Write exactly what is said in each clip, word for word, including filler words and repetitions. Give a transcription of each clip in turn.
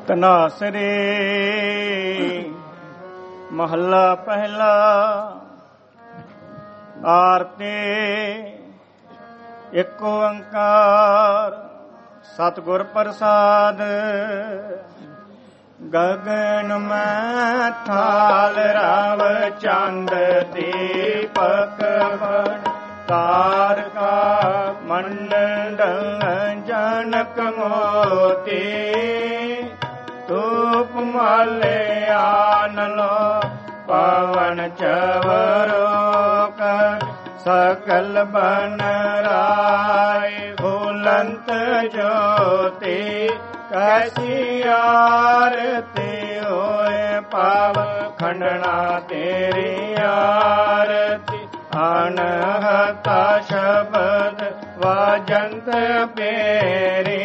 ਧਨਾਸਰੀ ਮਹੱਲਾ ਪਹਿਲਾ। ਆਰਤੀ ਇੱਕ ਓੰਕਾਰ ਸਤਿਗੁਰ ਪ੍ਰਸਾਦ। ਗਗਨ ਮੈਂ ਥਾਲ ਰਵ ਚੰਦ ਦੀਪਕ ਬਣ ਤਾਰਕਾ ਮੰਡਲ ਜਨਕ ਮੋਤੀ। ਧੂਪ ਮਾਲੇ ਆਨਲੋ ਪਵਨ ਚਵਰੋ ਕਰ ਸਕਲ ਬਨ ਰਾਏ। ਭੁਲੰਤ ਜੋਤੀ ਕੈਸੀ ਆਰਤੀ ਹੋਏ ਪਾਵ ਖੰਡਣਾ ਤੇਰੀ ਆਰਤੀ। ਅਨਹਤਾ ਸ਼ਬਦ ਵਾਜੰਤ ਪੇਰੀ।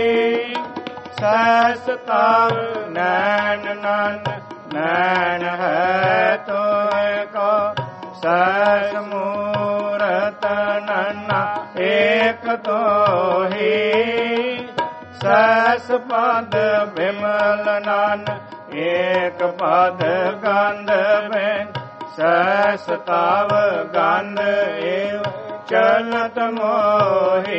ਸਹਿਸ ਤਾਵ ਨੈਣ ਨਨ ਨੈਣ ਹੈ ਤੋਏ ਕੋ। ਸਹਿਸ ਮੂਰਤ ਨੰਨਾ ਏਕ ਤੋਹੀ। ਸਹਿਸ ਪਦ ਬਿਮਲ ਨਨ ਏਕ ਪਦ ਗੰਧ ਬੈਨ। ਸਹਿਸ ਤਾਵ ਗੰਧ ਏਵ ਚਲਤ ਮੋਹੀ।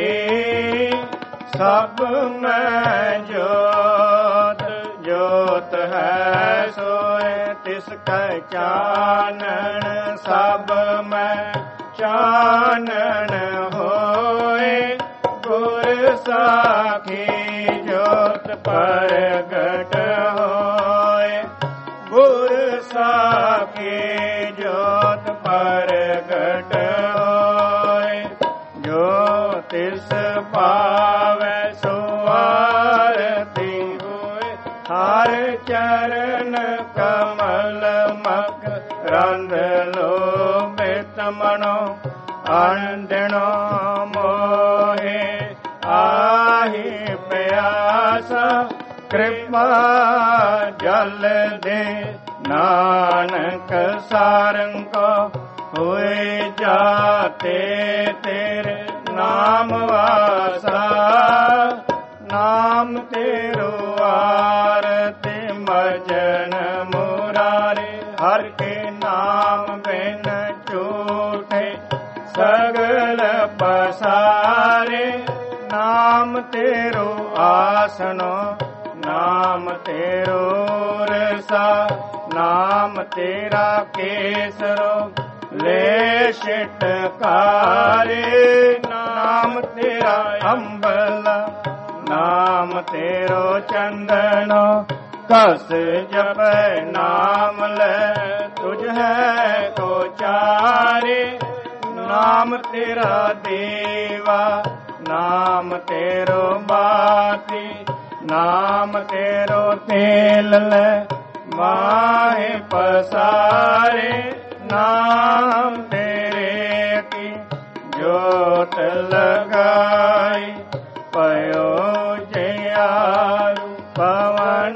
ਸਭ ਮੈਂ ਜੋਤ ਜੋਤ ਹੈ ਸੋਏ ਤਿਸ ਕੈ ਚਾਨਣ। ਸਭ ਮੈਂ ਚਾਨਣ ਹੋਏ ਗੁਰ ਸਾਖੀ ਜੋਤ ਪ੍ਰਗਟ ਹੋਏ। ਗੁਰ ਸਾਖੀ ਜੋਤ ਪ੍ਰਗਟ ਹੋਏ। ਜੋ ਤਿਸ ਪਾਵੈ ਸੋ ਆਰਤੀ ਹੋਏ। ਹਰ ਚਰਨ ਕਮਲ ਮਕ ਰੰਧ ਲੋਭਿਤ ਮਨੋ। ਅਣਦਿਨੋ ਮੋਹੇ ਆਹੀ ਪਿਆਸਾ। ਕਿਰਪਾ ਜਲ ਦੇ ਨਾਨਕ ਸਾਰੰਗ ਹੋਏ ਜਾਤੇ ਤੇਰੇ ਨਾਮ ਵਾਸਾ। ਨਾਮ ਤੇਰੋ ਆਰਤੀ ਮਜਨ ਮੁਰਾਰੇ। ਹਰ ਕੇ ਨਾਮ ਬਿਨ ਝੂਠੇ ਸਗਲ ਪਸਾਰੇ। ਨਾਮ ਤੇਰੋ ਆਸਣੋ ਨਾਮ ਤੇਰੋ ਰਸਾ। ਨਾਮ ਤੇਰਾ ਕੇਸਰੋ ਲੈ ਛਿਟਕਾਰੇ। ਨਾਮ ਤੇਰਾ ਅੰਬਲਾ ਨਾਮ ਤੇਰੋ ਚੰਦਨੋ। ਕਸ ਜਪੈ ਨਾਮ ਲੈ ਤੁਝ ਹੈ ਕੋ ਚਾਰੇ। ਨਾਮ ਤੇਰਾ ਦੇਵਾ ਨਾਮ ਤੇਰੋ ਬਾਤੀ। ਨਾਮ ਤੇਰੋ ਤੇਲ ਲੈ ਮਾਹੇ ਪਸਾਰੇ। ਨਾਮ ਤੇਰੇ ਕੀ ਜੋਤ ਲਗਾਈ। ਪਇਓ ਜਿਆਰੂ ਪਵਨ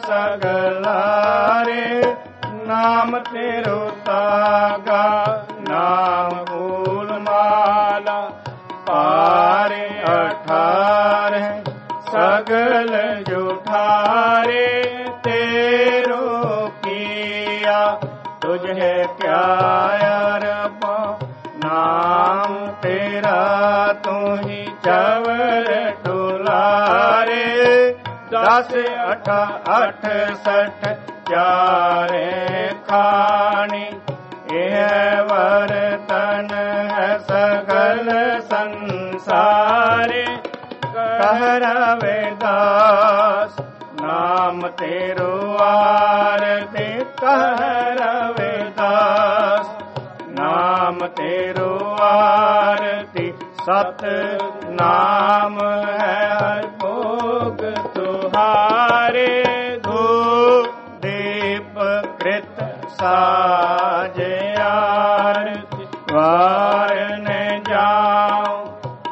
ਸਗਲਾਰੇ। ਨਾਮ ਤੇਰੋ ਤਾਗਾ ਨਾਮ ਫੂਲ ਮਾਲਾ। ਪਾਰੇ ਅਠਾਰੇ ਸਗਲ ਜੁਠਾਰੇ। ਤੇਰੋ ਕੀਆ ਤੁਝ ਹੈ ਕਿਆ ਅਰਬ। ਨਾਮ ਤੇਰਾ ਤੂੰ ਹੀ ਚਵਰ ਟੁਲਾਰੇ। ਦਸ ਅਠ ਅਠ ਸਠ ਚਾਰੇ ਖਾਣੀ। ਇਹ ਵਰਤਨ ਹੈ ਸਗਲ ਸੰਸਾਰੇ। ਕਹਿ ਰਵਿਦਾਸ ਨਾਮ ਤੇਰੋ ਆਰਤੀ। ਕਹਿ ਰਵਿਦਾਸ ਨਾਮ ਤੇਰੋ ਆਰਤੀ। ਸਤ ਨਾਮ ਹੈ ਭੋਗ ਤੁਹਾਰੇ। ਧੂਪ ਦੀਪ ਕ੍ਰਿਤ ਸਾਜ ਆਰਤੀ। ਵਾਰਨ ਜਾਉ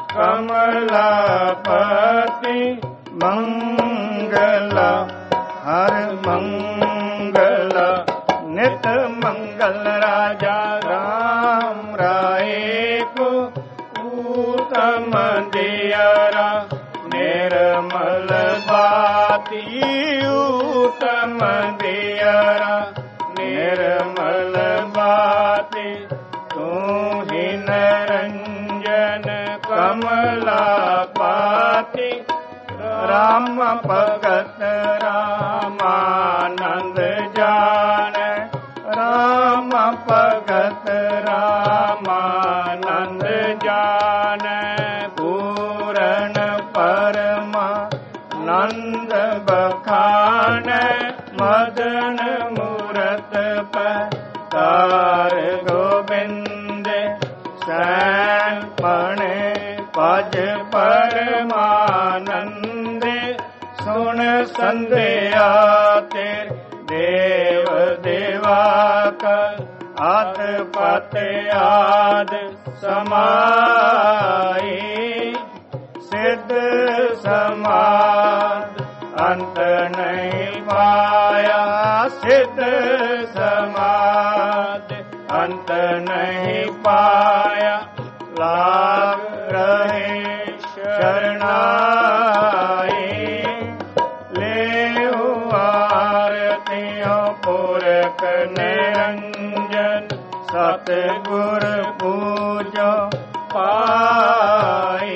ਕਮਲਾਪਤੀ। ਮੰਗਲ ਹਰ ਮੰਗਲ ਨਿਤ ਮੰਗਲ। ਰਾਜਾ ਰਾਮ ਰਾਏ ਕੋ ਊਤਮ ਦਿਆਰਾ। ਨਿਰਮਲ ਬਾਤ अति उत्तम दियरा निर्मल बाति तू ही निरंजन कमला पाति राम भगत रामानंद जान राम भगत रामानंद जान पूरण परमानंद बखान मदन मूरत पतार गोविंद सैन पणे पज परमानंद सुन संध्या तेरे देव देवा का आद पत आद समाई सिद्ध समाद अंत नहीं पाया सिद्ध समाद अंत नहीं पाया लाग रहे शरणाई ले आरतियों पुरख निरंजन सतगुर पूजो पाई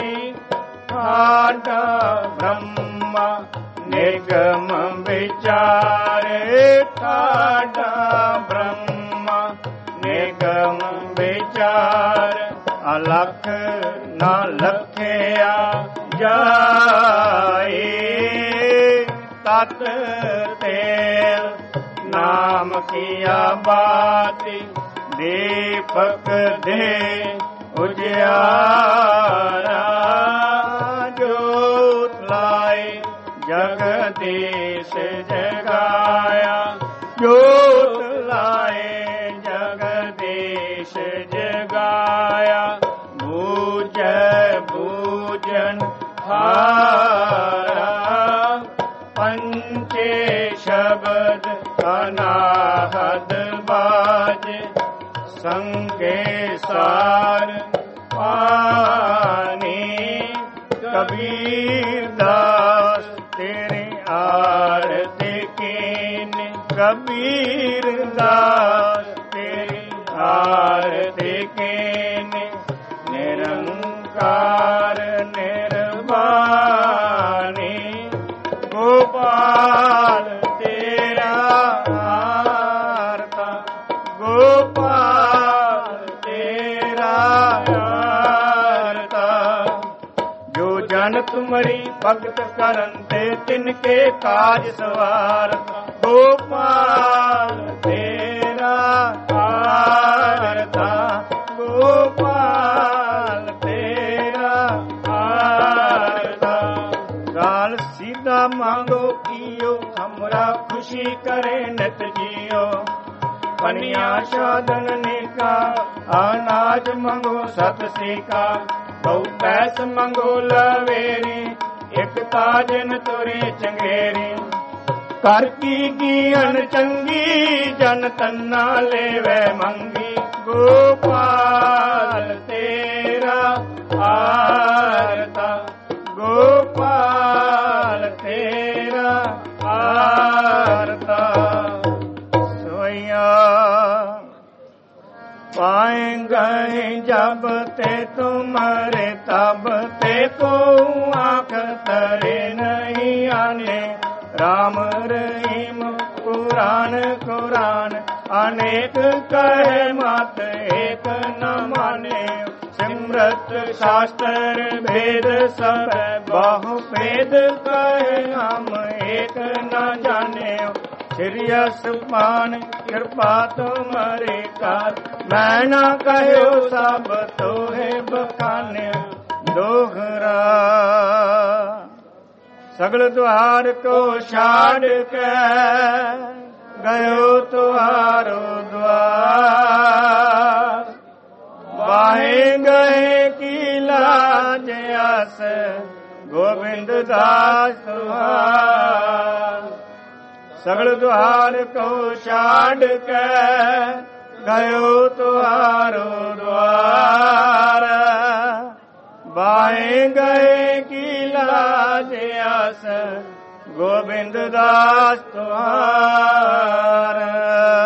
ठाडा ब्रह्मा निगम विचारे ठाडा ब्रह्मा निगम विचार अलख न लखया जाए तत तेल नाम किया बाती दीपक दे उजियारा जोत लाए जगदीश जगाया जोत लाए जगदीश जगाया भूज भूजन हारा पंचे शब्द अनाहद बाज संगे सार पानी कबीर दास तेरे आरती कीन कबीर दास तेरे आरती कीन निरंकार निर्वाणी गोपाल तेरा आरता गोपाल तेरा आरता जो जन तुम्हारी भगत करते तिनके काज सवारता गोपाल तेरा आरता गोपाल तेरा आरता गाल सीधा मांगो कियो हमरा खुशी करे नित जियो कन्या साधन निका अनाज मंगो सत सीका बहु पैस मंगो लवेरी एक ताजन तुरे चंगेरी कर की गियन चंगी जन तन्ना लेवे मंगी गोपाल तेरा आरता गोपाल तेरा आरता सोया पाएंगे जब ते तुम्हारे तब ते को आँख तरे नहीं आने राम रहीम कुरान कुरान अनेक कहे मत एक न माने सिमरत शास्त्र भेद सब बहु भेद कहे हम एक न जाने सिरियस पान कृपा तुम्हारे कार मैं न कहो सब तो है बखाने दोहरा सगल द्वार को छाड़ के गयो तुहारो द्वार बाहे गए की लाज आस गोविंद दास तुहार सगल द्वार को छाड़ के गयो तुहारो द्वार बाहे गए की लाज आस ਗੋਬਿੰਦ ਦਾਸ ਤੁਹਾਰਾ।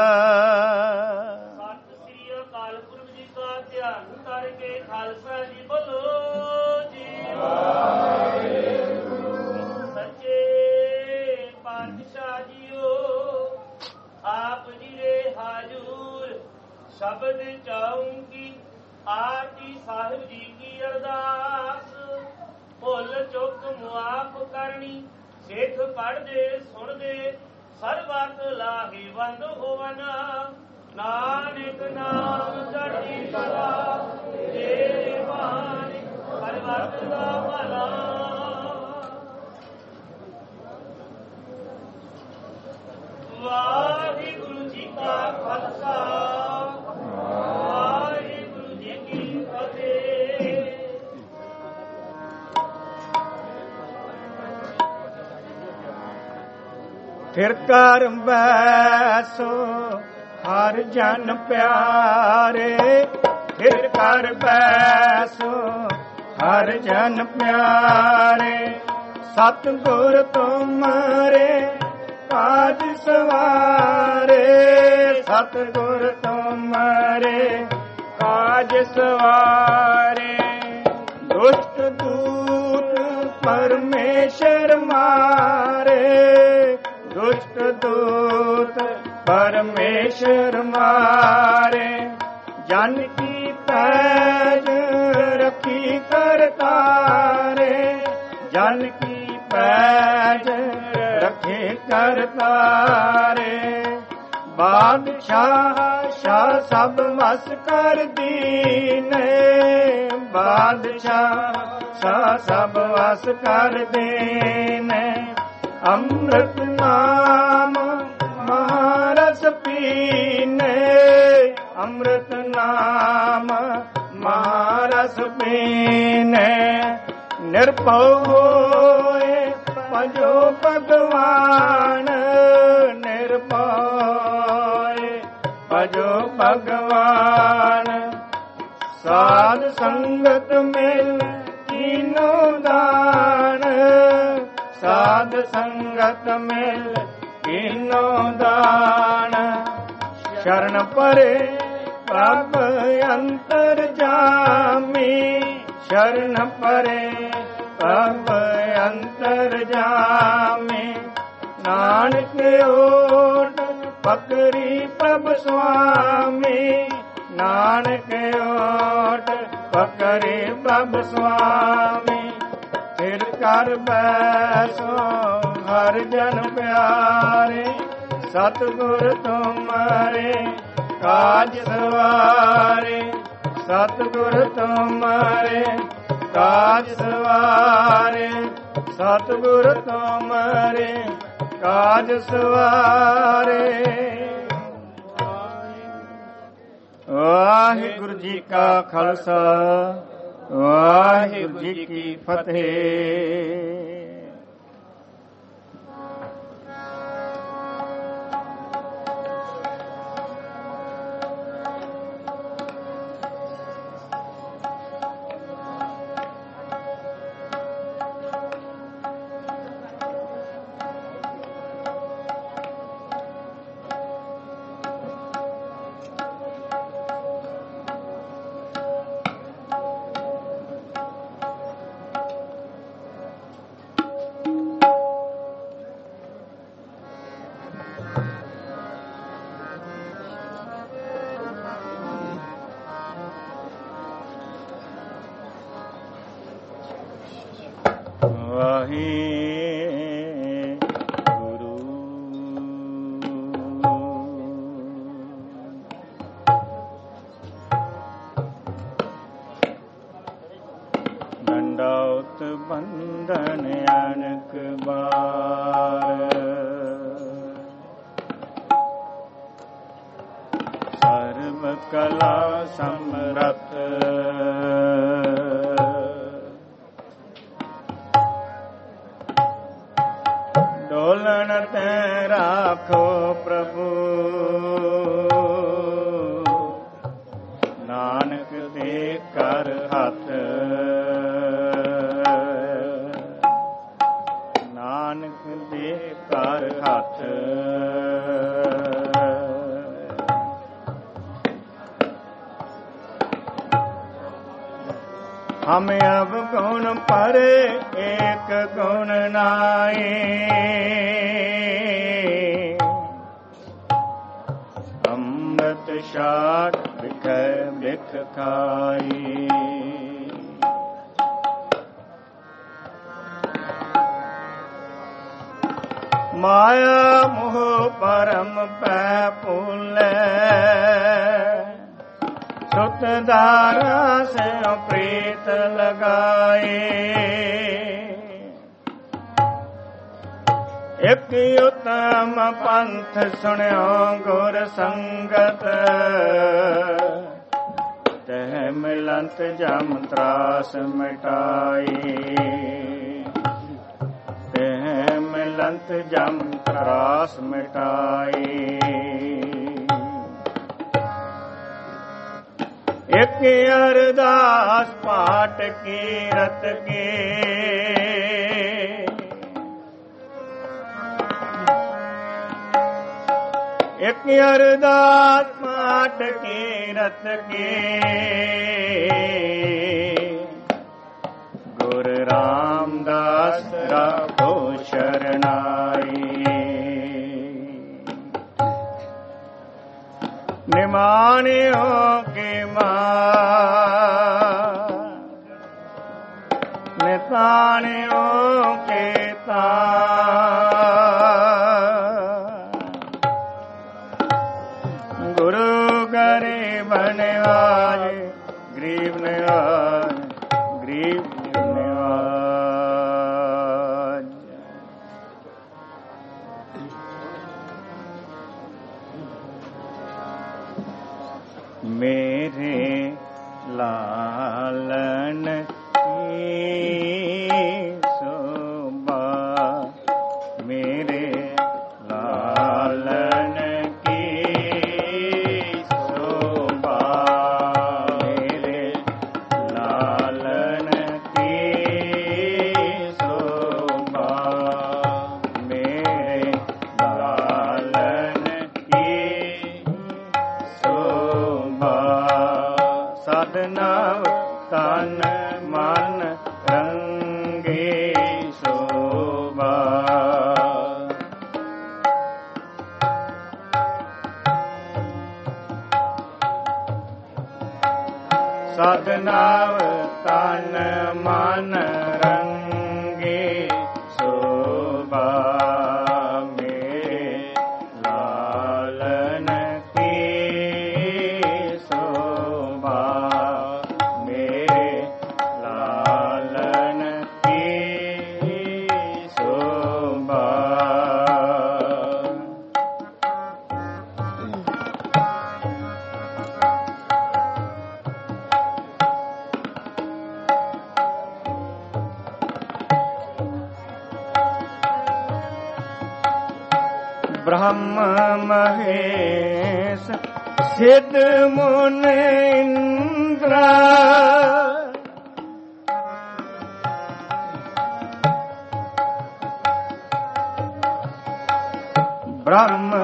ਸਤਿ ਸ੍ਰੀ ਅਕਾਲ ਪੁਰਖ ਜੀ ਕਾ ਧਿਆਨ ਕਰਕੇ ਖਾਲਸਾ ਜੀ ਬੋਲੋ ਜੀ ਵਾਹਿਗੁਰੂ। ਸੱਚੇ ਪਾਤਸ਼ਾਹ ਜੀਓ ਆਪ ਜੀ ਦੇ ਹਾਜ਼ੂਰ ਸ਼ਬਦ ਚਾਹੂੰਗੀ ਆਰਤੀ ਸਾਹਿਬ ਜੀ ਕੀ ਅਰਦਾਸ। ਭੁੱਲ ਚੁੱਕ ਮੁਆਫ ਕਰਨੀ ਸਿੱਖ ਪੜ੍ਹਦੇ ਸੁਣਦੇ ਸਰਬਤ ਲਾਹੇਵੰਦ ਹੋਵਨ। ਨਾਨਕ ਨਾਮ ਚੜ੍ਹਦੀ ਕਲਾ ਤੇਰੇ ਬਾਣੀ ਸਰਬਤ ਦਾ ਭਲਾ। ਵਾਹਿਗੁਰੂ ਜੀ ਕਾ ਖਾਲਸਾ ਵਾਹਿਗੁਰੂ ਜੀ ਕੀ ਫਤਿਹ। ਫਿਰ ਕਰ ਬੈਸੋ ਹਰ ਜਨ ਪਿਆਰੇ। ਫਿਰ ਕਰ ਬੈਸੋ ਹਰ ਜਨ ਪਿਆਰੇ। ਸਤਿਗੁਰ ਤੁਮਰੇ ਕਾਜ ਸਵਾਰੇ। ਸਤਿਗੁਰ ਤੁਮਰੇ ਕਾਜ ਸਵਾਰੇ। ਦੁਸ਼ਟ ਦੂਤ ਪਰਮੇਸ਼ਰ ਮਾਰੇ। ਦੁਸ਼ਟ ਦੂਤ ਪਰਮੇਸ਼ਰ ਮਾਰੇ। ਜਨ ਕੀ ਪੈਜ ਰੱਖੀ ਕਰਤਾਰੇ। ਜਨ ਕੀ ਪੈਜ ਰੱਖੇ ਕਰਤਾਰੇ। ਬਾਦਸ਼ਾਹ ਸ਼ਾਹ ਸਭ ਵਸ ਕਰ ਦੀਨੇ। ਬਾਦਸ਼ਾਹ ਸ਼ਾਹ ਸਭ ਵਸ ਕਰ ਦੇਨੇ। ਅੰਮ੍ਰਿਤ ਨਾਮ ਮਹਾਰਸ ਪੀਨੇ। ਅੰਮ੍ਰਿਤ ਨਾਮ ਮਹਾਰਸ ਪੀਨੇ। ਨਿਰਭਉ ਹੋਏ ਭਜੋ ਭਗਵਾਨ। ਨਿਰਭਉ ਭਜੋ ਭਗਵਾਨ। ਸਾਧ ਸੰਗਤ ਮਿਲ ਕੀਨੋ ਦਾਨ। ਸਾਧ ਸੰਗਤ ਮਿਲ ਕੀਨੋ ਦਾਨ। ਸ਼ਰਨ ਪਰੇ ਪ੍ਰਭ ਅੰਤਰ ਜਾਮੀ। ਸ਼ਰਨ ਪਰੇ ਪ੍ਰਭ ਅੰਤਰ ਜਾਮੀ। ਨਾਨਕ ਓਟ ਪਕਰੀ ਪ੍ਰਭ ਸੁਆਮੀ। ਨਾਨਕ ਓਟ ਪਕਰੀ ਪ੍ਰਭ ਸੁਆਮੀ। ਫਿਰ ਕਰ ਬੈਸੋ ਹਰ ਜਨ ਪਿਆਰੇ। ਸਤਿਗੁਰ ਤੁਮਰੇ ਕਾਜ ਸਵਾਰੇ। ਸਤਿਗੁਰ ਤੁਮਰੇ ਕਾਜ ਸਵਾਰੇ। ਸਤਿਗੁਰ ਤੁਮਰੇ ਕਾਜ ਸਵਾਰੇ। ਵਾਹਿਗੁਰੂ ਜੀ ਕਾ ਖਾਲਸਾ ਵਾਹਿਗੁਰੂ ਜੀ ਕੀ ਫਤਿਹ। ਵਾਹਿਗੁਰੂ ਦੰਡੌਤ ਬੰਧਨ ਅਨਕ ਬਾਰ। ਸਰਬ ਕਲਾ ਸਮਰਥ ਡੋਲਣ ਤੇ ਰਾਖੋ ਪ੍ਰਭੂ। ਨਾਨਕ ਦੇ ਕਰ ਹੱਥ। ਨਾਨਕ ਦੇ ਕਰ ਹੱਥ। हम अब गुण पर एक गुण नाई, अमृत शाट बिख बिख खाई। माया मोह परम पै फूले, सुत दारा से प्रीत लगाए। एक उत्तम पंथ सुन्यो गुर संगत, तह मिलंत जम त्रास मिटाई। तह मिलंत जम त्रास मिटाई। एक अरदास पाठ की रत के, एक अरदास पाठ की रत के, गुरु रामदास राखो शरणाई। निमानियों के मां, नितानियों के तां, गुरु गरीब निवाज गरीब निवाज गरीब निवाज। मेरे लालन की शोभा, मेरे लालन की शोभा, मेरे लालन की शोभा, मेरे लालन की शोभा। साधना तन मन रंगे शोभा, साधना तन मन रंगे शोभा, मेरे लालन की शोभा, मेरे लालन की शोभा। ब्रह्म महेश सिद्ध मुनि इंद्र, ब्रह्म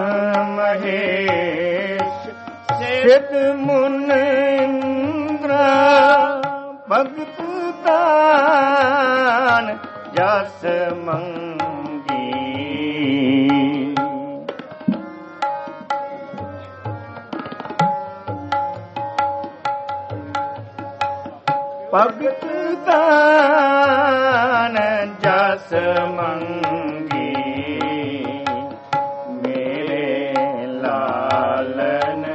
महेश सिद्ध मुनि इंद्र, भगत दान जस मंगी। भगत दान जस मंगी, मेरे लालन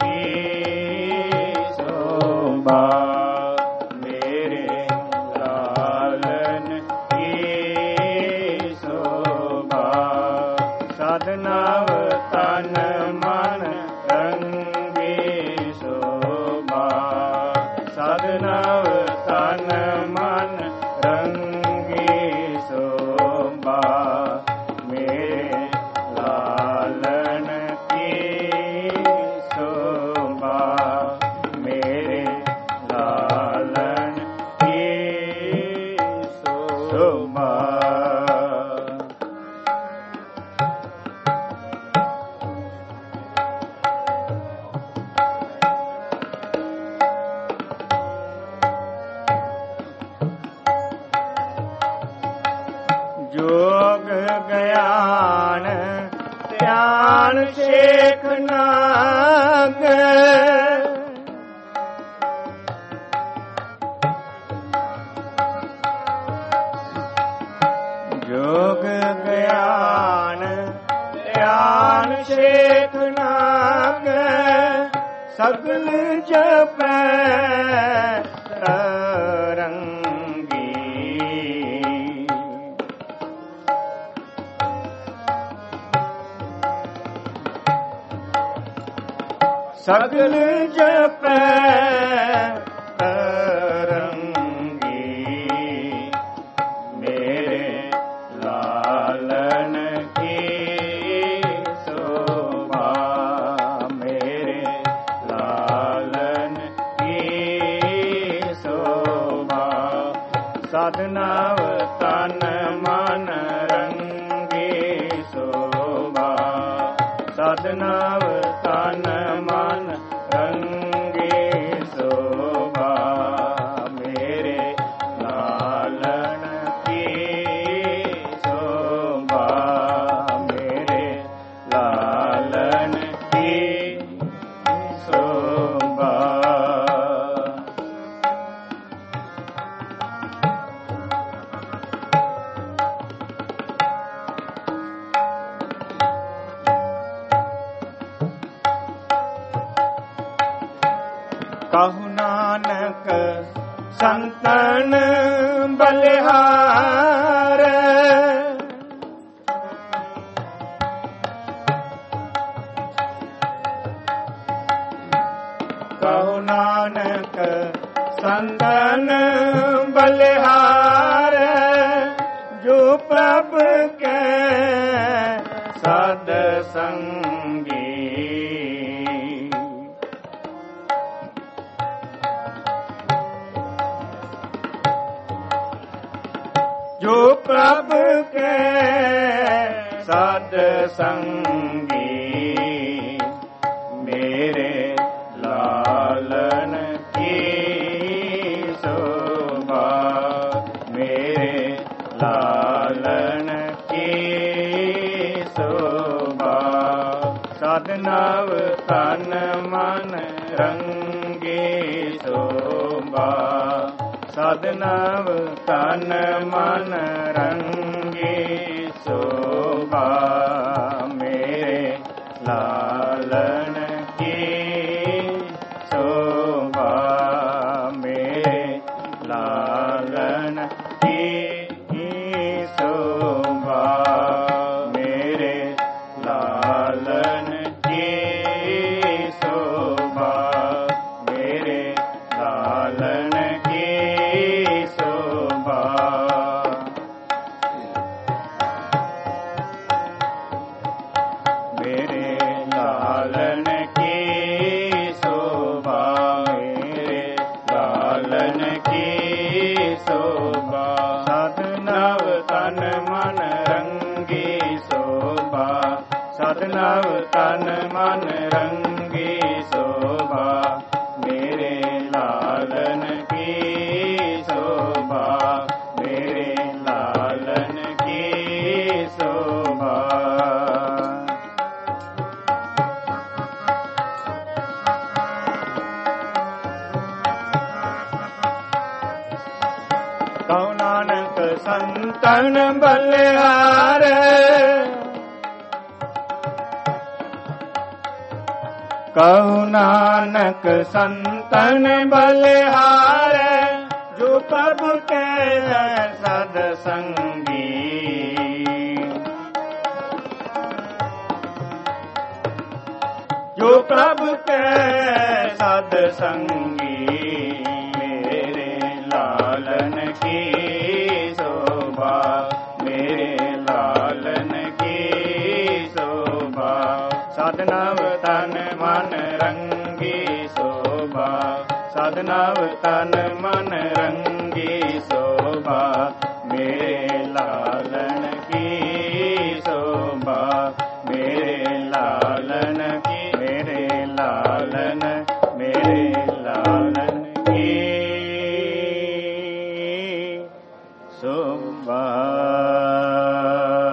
की शोभा, मेरे लालन की शोभा। साधना तन मन रंगी शोभा, साधना तन मन रंगी शोभा, मेरे लालन की शोभा, मेरे लालन की शोभा। जोग ज्ञान ध्यान शेख नाग जोग ज्ञान ध्यान शेख नाग सगल जपै तरंगी सगल जपै तरंगी मेरे लालन की शोभा मेरे लालन की शोभा साधनाव तन मन रंगी शोभा साधनाव तन मन रंगी शोभा मेरे लालन की शोभा मेरे लालन की शोभा कहु नानक संतन बलिहार कहु नानक संतन बलिहार जो प्रभु के सद संगी जो प्रभु के सद संगी मेरे लालन की शोभा मेरे लालन की शोभा साधनाव तन मन रंगी शोभा साधनाव तन मन रंगी शोभा मेरे लालन की शोभा मेरे लालन की शोभा मेरे लालन की शोभा मेरे लालन की शोभा मेरे लालन की शोभा मेरे लालन की शोभा साधनाव तन मन रंगी शोभा साधनाव तन मन रंगी शोभा मेरे लालन की शोभा मेरे लालन की शोभा कहु नानक संतन बलिहार कहु नानक संतन बलिहार जो प्रभु के सद संगी जो प्रभु के सद संगी मेरे लालन की शोभा मेरे लालन की शोभा साधनाव तन मन रंगी शोभा साधनाव तन मन रंगी शोभा मेरे लालन की शोभा मेरे लालन की मेरे लालन मेरे लालन की शोभा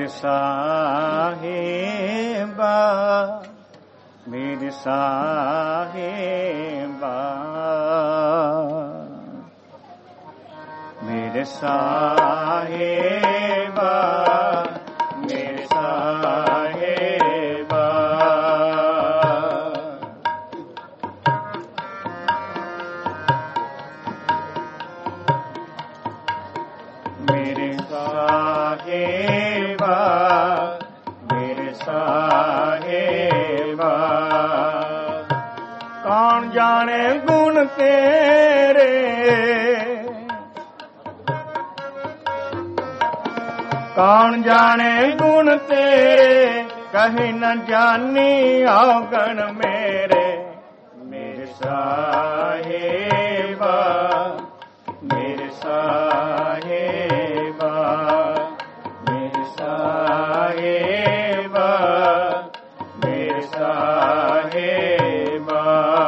ਮੇਰੇ ਸਾਹਿਬਾ ਮੇਰੇ ਸਾਹਿਬਾ ਮੇਰੇ ਸਾਹਿਬਾ ਮੇਰੇ ਸਾਹਿਬਾ ਮੇਰੇ ਸਾਹਿਬਾ ਮੇਰੇ ਸਾਹਿਬਾ ਕੌਣ ਜਾਣੇ ਗੁਣ ਤੇਰੇ ਕੌਣ ਜਾਣੇ ਗੁਣ ਤੇਰੇ ਕਹੀ ਨ ਜਾਨੀ ਔਗਣ ਮੇਰੇ ਮੇਰੇ ਸਾਹਿਬਾ ਮੇਰੇ ਸਾਹਿਬਾ ਮੇਰੇ ਸਾਹਿਬਾ ਮੇਰੇ ਸਾਹਿਬਾ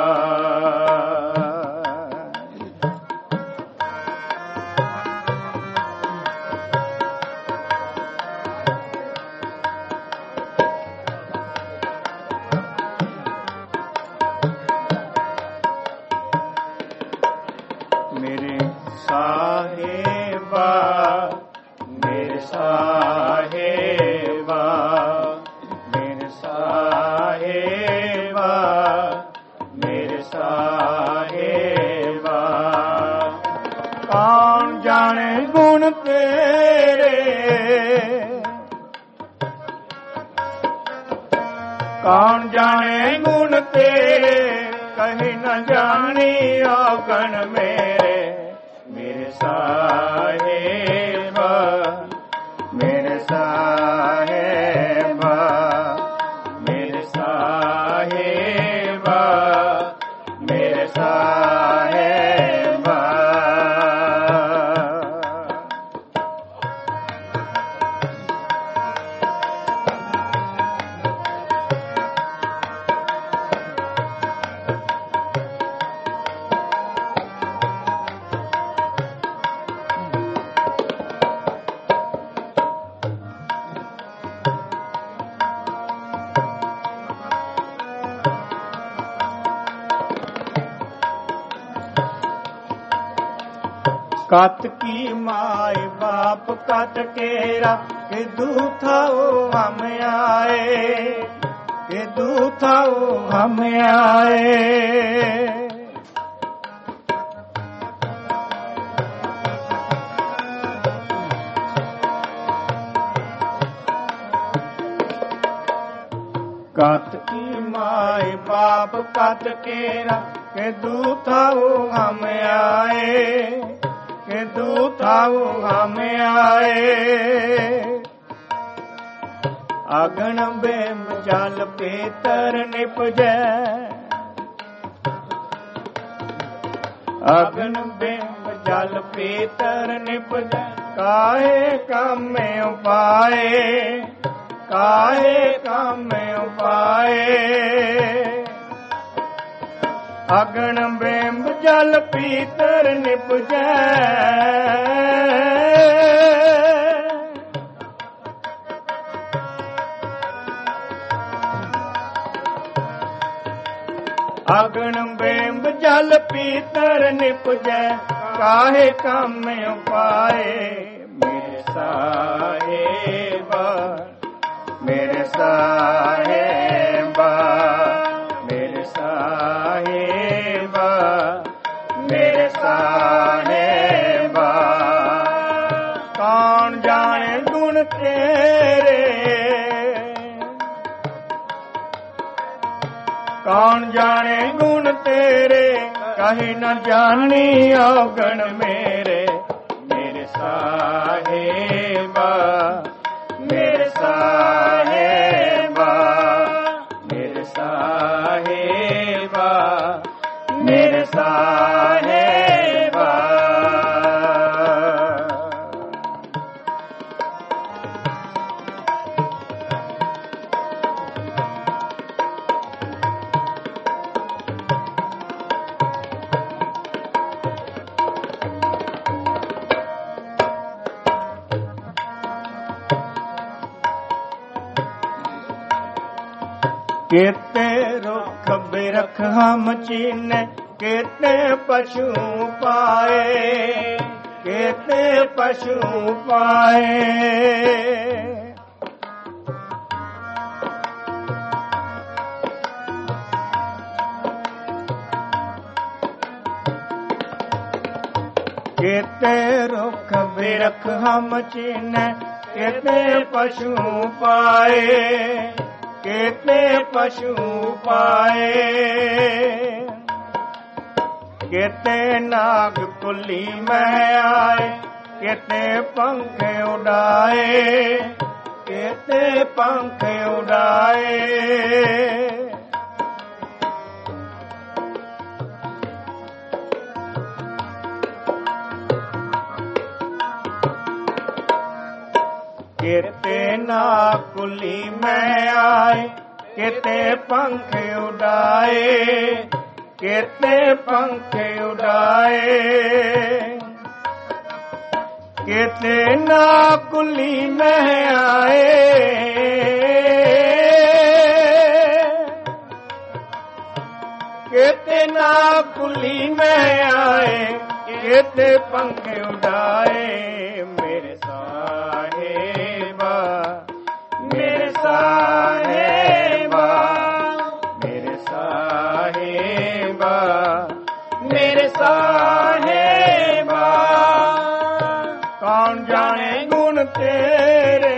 ਮੇਰੇ ਸਾਹਿਬਾ ਮੇਰੇ ਸਾਹਿਬਾ ਮੇਰੇ ਸਾਹਿਬਾ ਮੇਰੇ ਸਾਹਿਬਾ ਕੌਣ ਜਾਣੇ ਗੁਣ ਤੇਰੇ ਕੌਣ ਜਾਣੇ ਗੁਣ ਤੇਰੇ ਕਹੀ ਨ ਜਾਣੀ ਔਗਣ ਮੇਰੇ ਮੇਰੇ ਸਾਹਿਬਾ ਮੇਰੇ ਸਾਹਿਬਾ ਮੇਰੇ ਸਾਹਿਬਾ ਮੇਰੇ ਸਾਹਿਬਾ कत की माय बाप कत केरा के दूथाओ हम आए के दूथाओ हम आए कत की माय बाप कत केरा के दूथाओ हम आए के दूताओ हम आए अगन बेम जल पेतर निपजै अगन बेम जल पेतर निपजै काहे काम में उपाए काहे काम में उपाए अगन बेम्ब जल पीतर निपजै अगन बेम्ब जल पीतर निपजै काहे काम में उपाए मेरे साहेबा मेरे साहेबा मेरे साहेबा मेरे साहेबा कौन जाने गुण तेरे कौन जाने गुण तेरे कहीं न जानी औगण मेरे मेरे साहेबा मेरे साहेबा मेरे साहेबा मेरे साहेबा केते रुख बिरख हम चीने, केते पशु पाए, केते पशु पाए। केते रुख बिरख हम चीने, केते पशु पाए, केते पशु पाए। केते नाग कुली में आए, केते पंख उड़ाए, केते पंख उड़ाए। केते नाकुली में आए, केते पंख उड़ाए, केते पंख उड़ाए। केते नाकुली में आए, केते नाकुली में आए, केते पंख उड़ाए। मेरे साहेबा, मेरे साहेबा, मेरे साहेबा, मेरे साहेबा। कौन जाने गुण तेरे,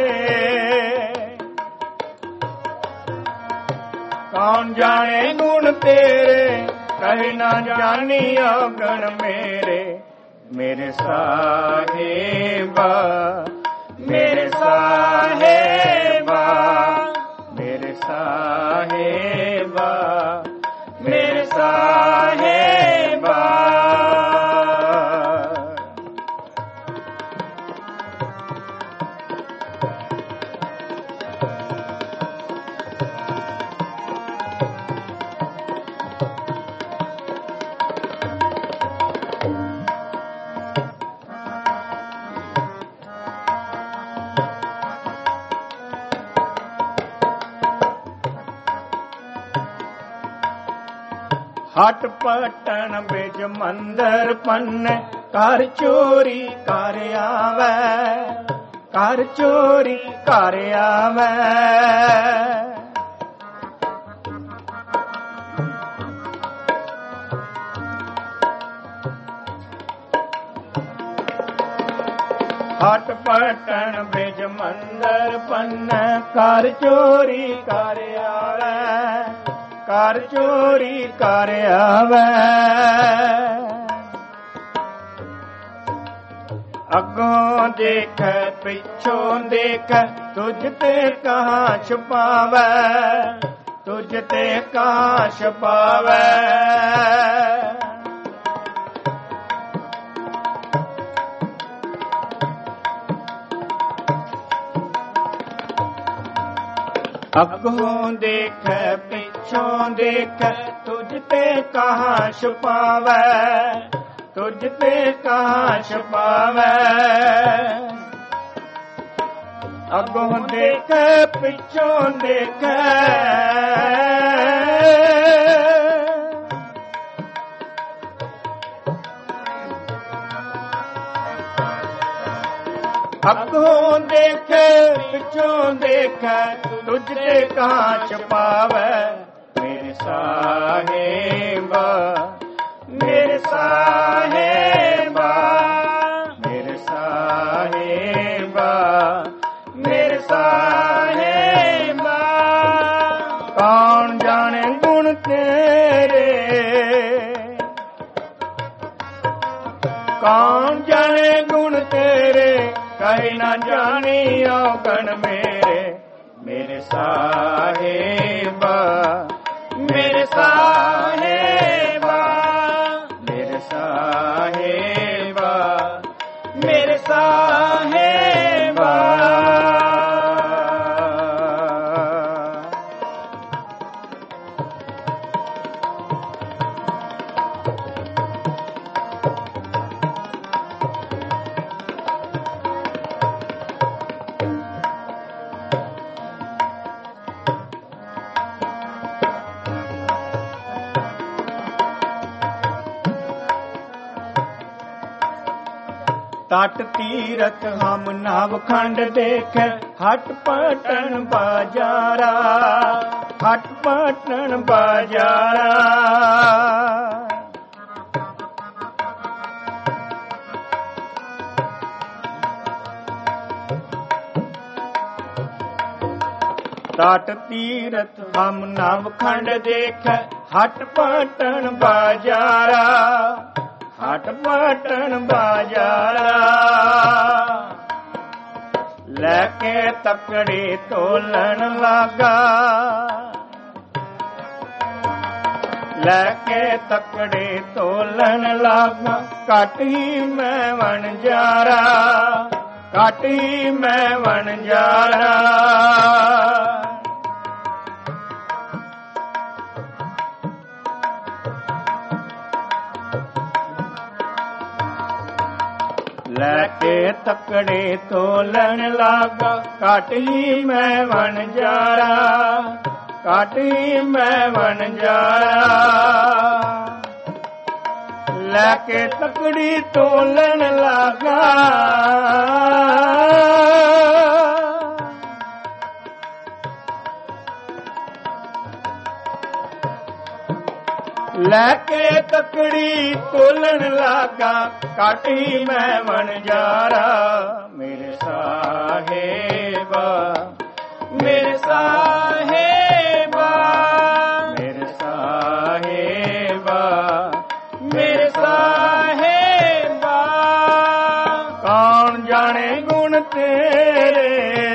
कौन जाने गुण तेरे, कहीं ना जानी अवगुण मेरे। मेरे साहेबा, मेरे साहेबा, मेरे साहेबा, मेरे साहेबा। हट पटन बिच मंदर पन्ने, कर चोरी कर आवे, कर चोरी कर आवे। हट पटन बिच मंदर पन्ने, कर चोरी कर आवे, कर चोरी कर आवे। अगों देख पिछों देख, तुझ ते कहाँ छुपावे, तुझ ते कहाँ छुपावे। अगों देख पिछों देख, तुझ ते कहाँ छुपावे, तुझ ते कहाँ छुपावे। अगों देख पिछों देख, अगों देख पिछों देख, तुझ ते कहाँ छुपावे। मेरे साहेबा, मेरे साहेबा, मेरे साहेबा, मेरे साहेबा। कौन जाने गुण तेरे, कौन जाने गुण तेरे, कहीं ना जानी अवगुण मेरे। मेरे साहेबा, मेरे साहेबा, मेरे साहेबा, मेरे साहेबा। ਤਟ ਤੀਰਥ ਹਮ ਨਵਖੰਡ ਦੇਖੈ, ਹਟ ਪਟਨ ਬਾਜਾਰਾ, ਹਟ ਪਟਨ ਬਾਜਾਰਾ। ਤਟ ਤੀਰਥ ਹਮ ਨਵਖੰਡ ਦੇਖੈ, ਹਟ ਪਟਨ ਬਾਜਾਰਾ, ਹਟ ਪਟਨ ਬਾਜਾਰਾ। ਲੈ ਕੇ ਤਕੜੀ ਤੋਲਣ ਲਾਗਾ, ਲੈ ਕੇ ਤਕੜੇ ਤੋਲਣ ਲਾਗਾ। ਘਟ ਹੀ ਮੈਂ ਵਣਜਾਰਾ, ਘਟ ਹੀ ਮੈਂ ਵਣਜਾਰਾ। ਲੈ ਕੇ ਤਕੜੇ ਤੋਲਣ ਲਾਗਾ, ਘਟ ਹੀ ਮੈਂ ਵਣਜਾਰਾ, ਘਟ ਹੀ ਮੈਂ ਵਣਜਾਰਾ। ਲੈ ਕੇ ਤਕੜੀ ਤੋਲਣ ਲਾਗਾ, ਲੈ ਕੇ ਤਕੜੀ ਤੋਲਣ ਲਾਗਾ। ਘਟ ਹੀ ਮੈਂ ਵਣਜਾਰਾ। ਮੇਰੇ ਸਾਹਿਬਾ, ਮੇਰੇ ਸਾਹਿਬਾ, ਮੇਰੇ ਸਾਹਿਬਾ, ਮੇਰੇ ਸਾਹਿਬਾ। ਕੌਣ ਜਾਣੇ ਗੁਣ ਤੇਰੇ,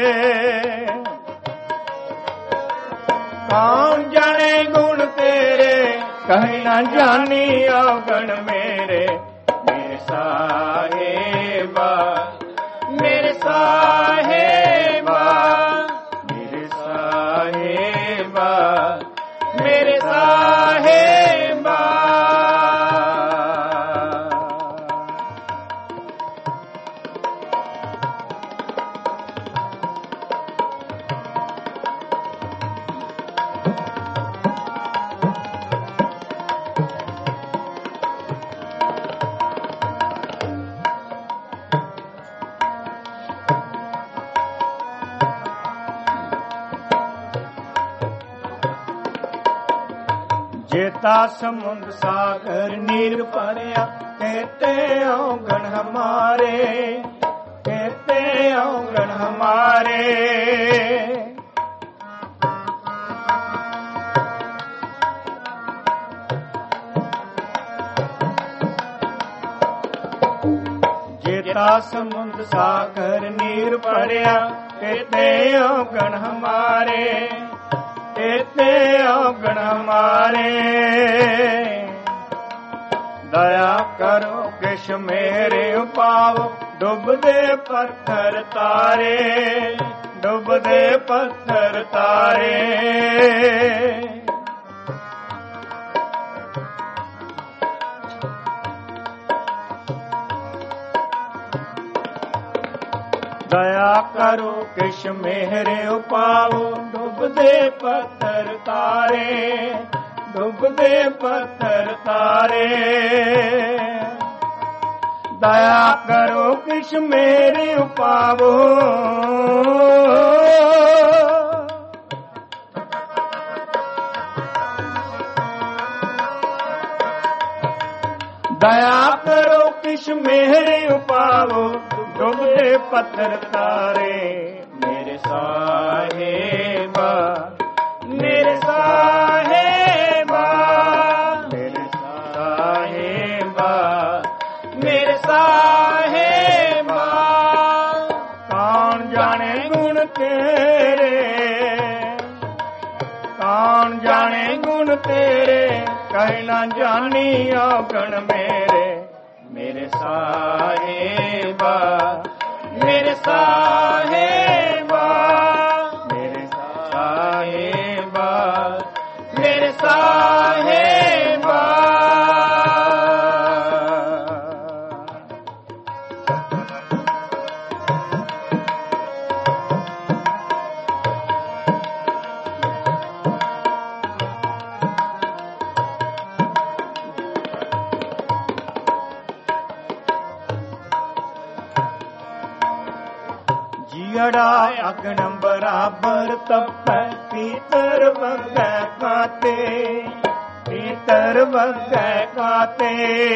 ਕੌਣ ਜਾਣੇ ਗੁਣ ਤੇਰੇ। ਕਹਿ ਨਾ ਜਾਣੀ ਔਗਣ ਮੇਰੇ, ਮੇਰੇ ਸਾਹਿਬਾ, ਮੇਰੇ ਸਾਹਿਬਾ, ਮੇਰੇ ਸਾਹਿਬਾ, ਮੇਰੇ ਸਾਹਿਬਾ। जेता समुद्र सागर नीर भरिया, कहते औगण हमारे, कहते औगण हमारे। जेता समुद्र सागर नीर भरिया, कहते औगण हमारे, कहते औगण हमारे। दया करो किश मेरे उपाव, डुबदे पत्थर तारे, डुबदे पत्थर तारे। दया करो किश मेरे उपाव, डुबदे पत्थर तारे, डुबदे पत्थर तारे। दया करो किश मेरे उपाव, दया करो किश मेरे उपाव, डुबदे पत्थर तारे। मेरे साहिबा, मेरे साहिबा, मेरे साहिबा, मेरे साहिबा। कौन जाने गुण तेरे, कौन जाने गुण तेरे। कह ना जानी औगण मेरे, मेरे साहिबा, मेरे साहिबा, मेरे साहिबा, मेरे साहिबा। ਜੀੜਾ ਅਗਨ ਬਰਾਬਰ ਤਪੈ ਪੀਤਰ ਵਗੈ ਕਾਤੇ ਪੀਤਰ ਵਗੈ ਕਾਤੇ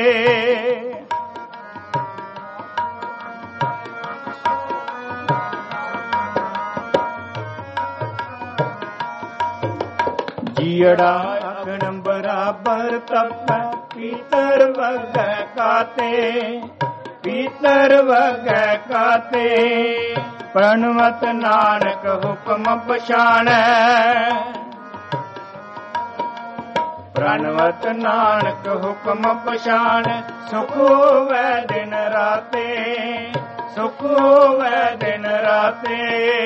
ਜੀੜਾ ਅਗਨ ਬਰਾਬਰ ਤਪੈ ਪੀਤਰ ਵਗੈ ਕਾਤੇ ਪੀਤਰ ਵਗੈ ਕਾਤੇ ਪ੍ਰਣਵਤ ਨਾਨਕ ਹੁਕਮ ਪਛਾਣੈ ਪ੍ਰਣਵਤ ਨਾਨਕ ਹੁਕਮ ਪਛਾਣੈ ਸੁਖ ਹੋਵੈ ਦਿਨ ਰਾਤੇ ਸੁਖ ਹੋਵੈ ਦਿਨ ਰਾਤੇ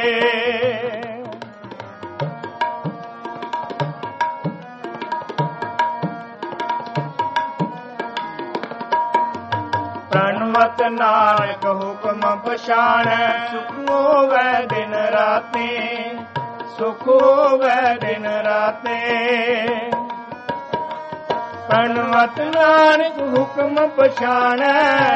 ਪ੍ਰਣਵਤ ਨਾਨਕ ਹੁਕਮ ਪਛਾਣੈ ਸੁਖ ਹੋਵੈ ਦਿਨ ਰਾਤੇ ਸੁਖ ਹੋਵੈ ਦਿਨ ਰਾਤੇ ਪ੍ਰਣਵਤ ਨਾਨਕ ਹੁਕਮ ਪਛਾਣੈ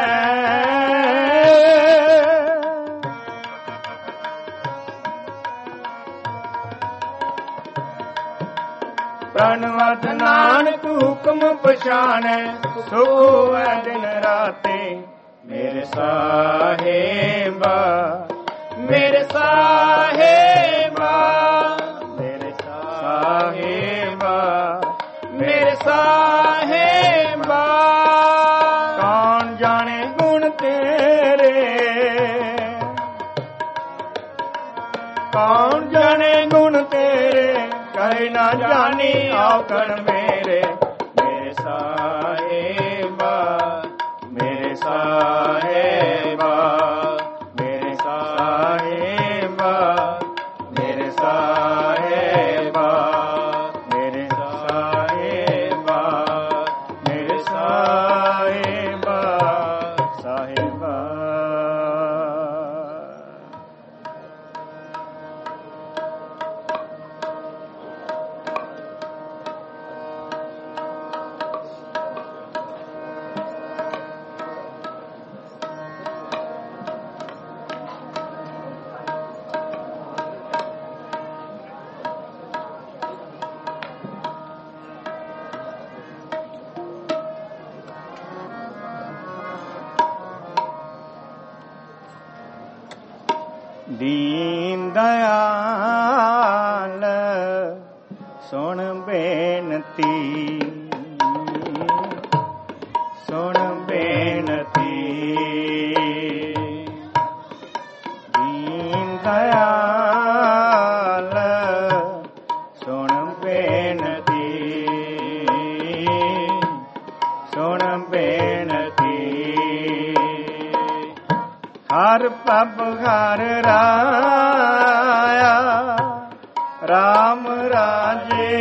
ਪ੍ਰਣਵਤ ਨਾਨਕ ਹੁਕਮ ਪਛਾਣੈ ਸੁਖ ਹੋਵੈ ਦਿਨ ਰਾਤੇ ਮੇਰੇ ਸਾਹਿਬਾ ਮੇਰੇ ਸਾਹਿਬਾ ਮੇਰੇ ਸਾਹਿਬਾ ਮੇਰੇ ਸਾਹਿਬਾ ਕੌਣ ਜਾਣੇ ਗੁਣ ਤੇਰੇ ਕੌਣ ਜਾਣੇ ਗੁਣ ਤੇਰੇ ਕਹਿ ਨਾ ਜਾਣੀ ਔਕਣ ਮੇਰੇ ਮੇਰੇ ਸਾਹਿਬਾ ਮੇਰੇ ਸਾਹਿਬਾ ਮੇਰੇ ਸਾਹਿਬਾ ਮੇਰੇ ਸਾਹਿਬਾ ਮੇਰੇ ਸਾਹਿਬਾ ਮੇਰੇ ਸਾਹਿਬਾ ਸਾਹਿਬਾ ਦੀਨ ਦਇਆਲ ਸੁਣ ਬੇਨਤੀ ਸੁਣ ਬੇਨਤੀ ਦੀਨ ਦਇਆਲ ਸੁਣ ਬੇਨਤੀ ਸੁਣ ਬੇਨਤੀ ਹਰ ਪਬ ਹਰ ਰਾਇਆ ਰਾਮ ਰਾਜੇ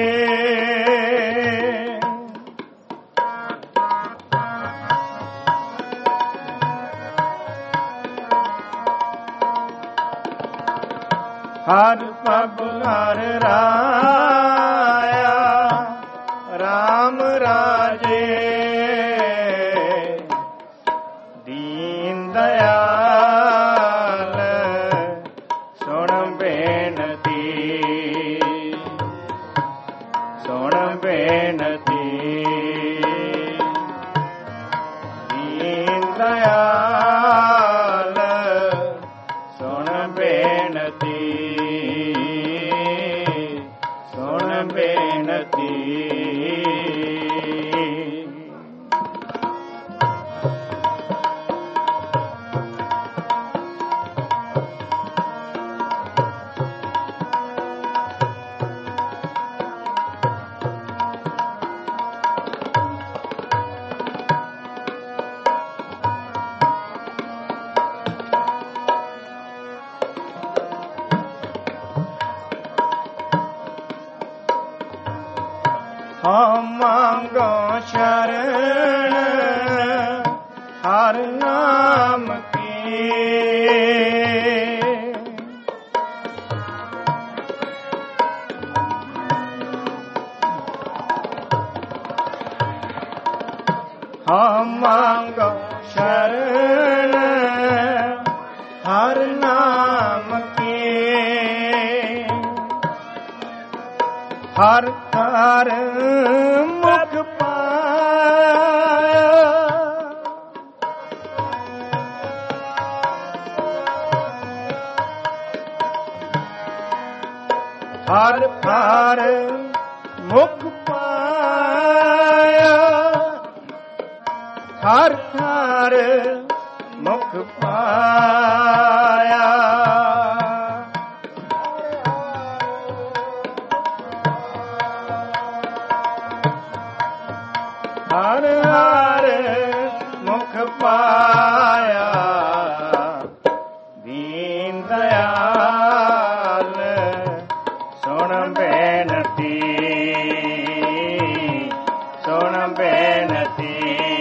ਹਰ ਪਬ ਹਰ ਰਾਇਆ ਰਾਮ ਰਾਜੇ ਦੀਨ ਦਇਆਲ ਸੁਣ ਬੇਨਤੀ ਸੁਣ ਬੇਨਤੀ ਦੀਨ ਦਇਆਲ ਸੁਣ ਬੇਨਤੀ ਸੁਣ ਬੇਨਤੀ ਹਮ ਮੰਗੋ ਸ਼ਰਨ ਹਰ ਨਾਮ ਕੀ ਹਮ ਮੰਗੋ ਸ਼ਰਨ ਹਰ ਨਾਮ ਹਰ ਹਰ ਮੁਖ ਪਾਇਆ ਹਰ ਹਰ ਮੁਖ ਪਾਇਆ ਹਰ ਹਰ ਮੁਖ ਪਾਇਆ ਹਰ ਹਰ ਮੁਖ ਪਾਇਆ ਦੀਨ ਦਇਆਲ ਸੁਣ ਬੇਨਤੀ ਸੁਣ ਬੇਨਤੀ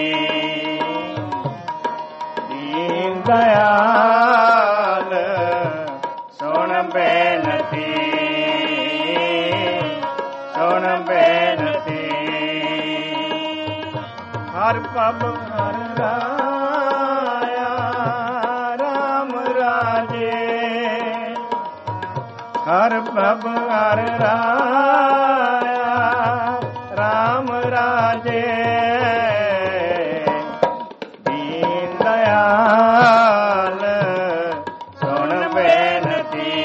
ਦੀਨ ਦਇਆਲ ਸੁਣ ਬੇਨਤੀ ਸੁਣ ਬੇਨਤੀ ਹਰ ਪਬ ਹਰ ਰਾਇਆ ਰਾਮ ਰਾਜੇ ਹਰ ਪਬ ਹਰ ਰਾਇਆ ਰਾਮ ਰਾਜੇ ਦੀਨ ਦਇਆਲ ਸੁਣ ਬੇਨਤੀ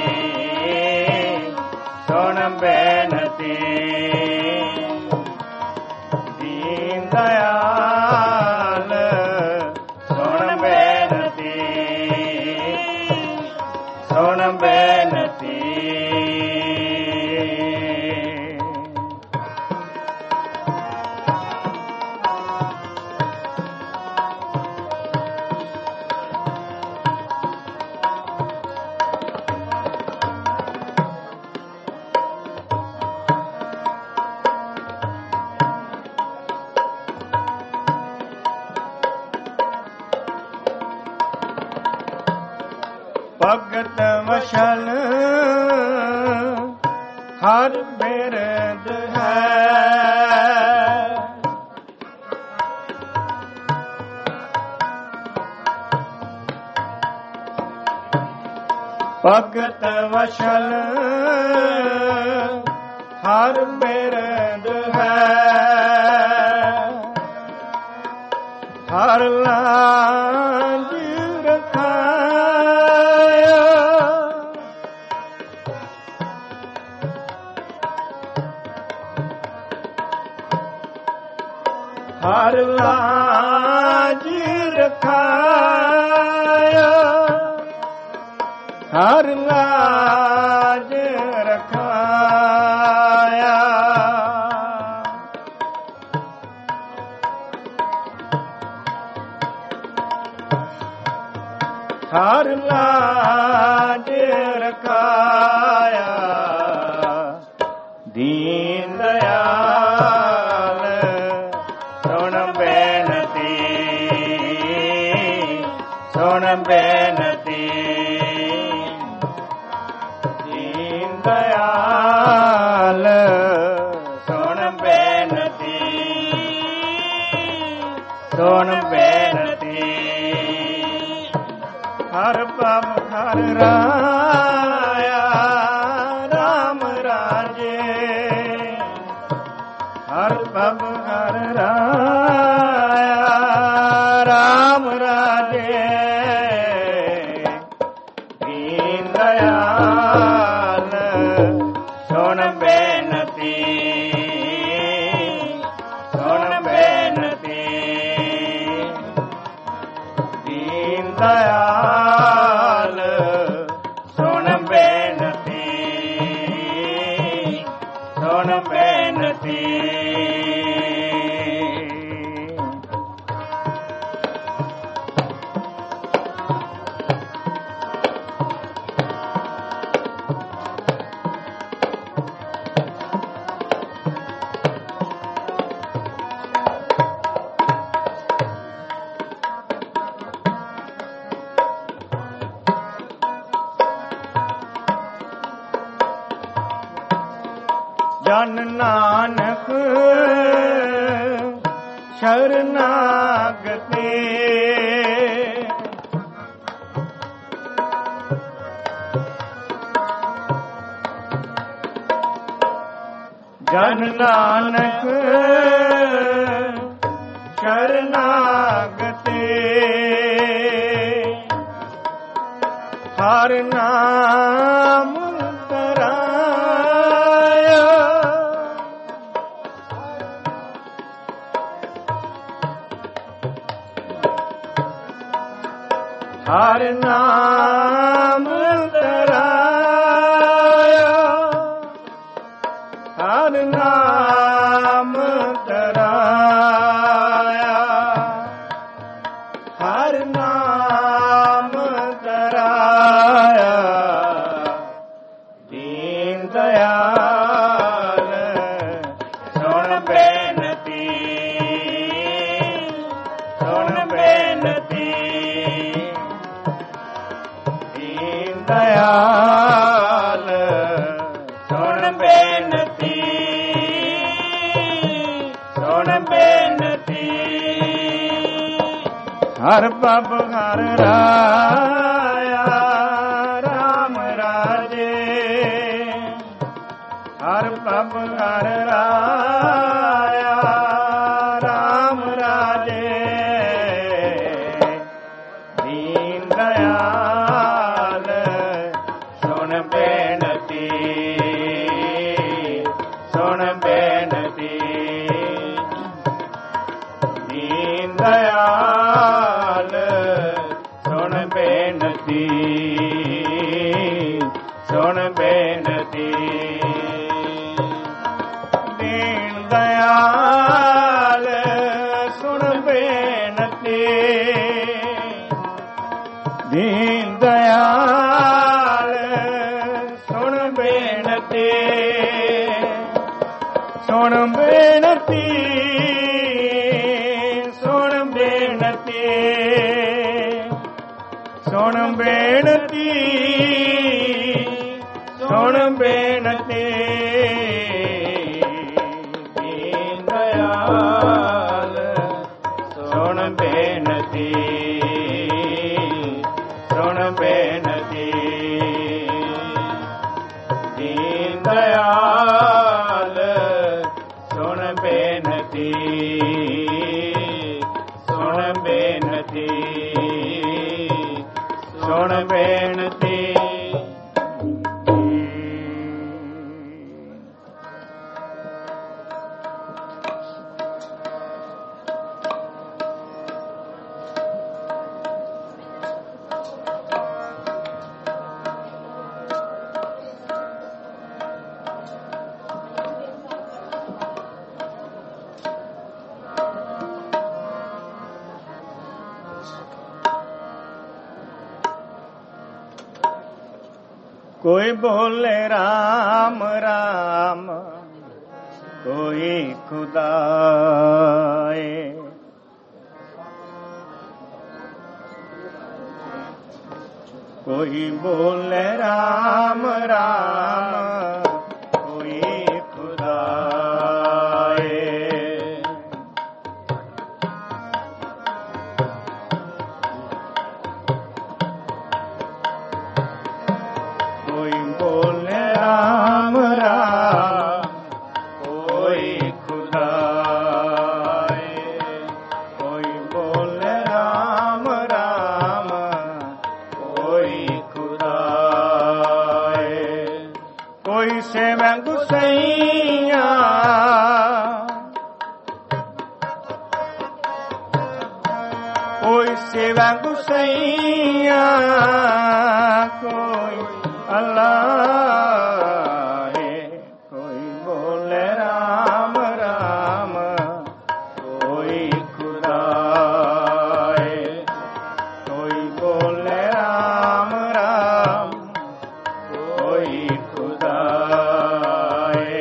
ਸੁਣ ਬੇਨਤੀ ਦੀਨ ਦਇਆਲ ਸੁਣ ਬੇਨਤੀ ਸੁਣ ਬੇਨਤੀ ਭਗਤ ਵਸ਼ਲ ਹਰ ਬਿਰਦ ਹੈ ਭਗਤ ਵਸ਼ਲ ਹਰ ਬਿਰਦ ਹੈ ਹਰ ਲਾਜ ਰਖਾਇਆ ਹਰ ਲਾਜ ਰਖਾਇਆ ਹਰ ਲਾਜ ਰਖਾਇਆ ਹਰ ਲਾਜ ਰਖਾਇਆ ਦੀਨ ਦਇਆਲ ਸੁਣ ਬੇਨਤੀ ਸੁਣ ਬੇਨਤੀ ਦੀਨ ਦਇਆਲ ਸੁਣ ਬੇਨਤੀ ਸੁਣ ਬੇਨਤੀ ਹਰ ਪਬ ਹਰ ਰਾਇਆ ਰਾਮ ਰਾਜੇ ਹਰ ਪਬ ਹਰ ਰਾਇਆ ਰਾਮ ਰਾਜੇ ਦੀਨ ਦਇਆਲ ਸੁਣ ਬੇਨਤੀ ਸੁਣ ਬੇਨਤੀ ਦੀਨ ਦਇਆਲ ਸੁਣ ਬੇਨਤੀ ਸੁਣ ਬੇਨਤੀ ਜਨ ਨਾਨਕ ਸ਼ਰਨਾਗਤੇ ਜਨ ਨਾਨਕ ਸ਼ਰਨਾਗਤੇ ਹਰ ਨਾਮ ਤਰਾਇਆ ਹਰ ਨਾਮ ਤਰਾਇਆ ਹਰ ਨਾਮ ਤਰਾਇਆ ਹਰ ਨਾਮ ਤਰਾਇਆ ਦੀਨ ਦਇਆਲ ਸੁਣ ਬੇਨਤੀ ਸੁਣ ਬੇਨਤੀ ਦੀਨ ਦਇਆਲ ਸੁਣ ਬੇਨਤੀ ਸੁਣ ਬੇਨਤੀ ਹਰ ਪਬ ਹਰ ਰਾਇਆ ਰਾਮ ਰਾਜੇ ਹਰ ਪਬ ਹਰ ਰਾਇਆ ਰਾਮ ਰਾਜੇ ਦੀਨ ਦਇਆਲ ਸੁਣ ਬੇਨਤੀ ਸੁਣ ਬੇਨਤੀ ਦੀਨ ਦਇਆਲ ਸੁਣ ਬੇਨਤੀ ਸੁਣ ਬੇਨਤੀ ਦੀਨ ਦਇਆਲ ਸੁਣ ਬੇਨਤੀ ਦੀਨ ਦਇਆਲ ਸੁਣ ਬੇਨਤੀ ਸੁਣ ਬੇਨਤੀ ਸੁਣ ਬੇਨਤੀ ਸੁਣ ਬੇਨਤੀ ਸੁਣ ਬੇਨਤੀ ਦੀਨ ਦਇਆਲ ਸੁਣ ਬੇਨਤੀ ਸੁਣ ਬੇਨਤੀ ਦੀਨ ਦਇਆਲ ਸੁਣ ਬੇਨਤੀ ਸੁਣ ਬੇਨਤੀ ਸੁਣ ਬੇਨਤੀ कोई बोले राम राम कोई खुदाए कोई बोले राम राम कोई खुदाए कोई बोले राम राम कोई खुदाए कोई बोले राम राम कोई खुदाए कोई सेवा गुसैया कोई सेवा गुसैया कोई अल्लाह है कोई बोले राम राम कोई खुदा है कोई बोले राम राम कोई खुदा है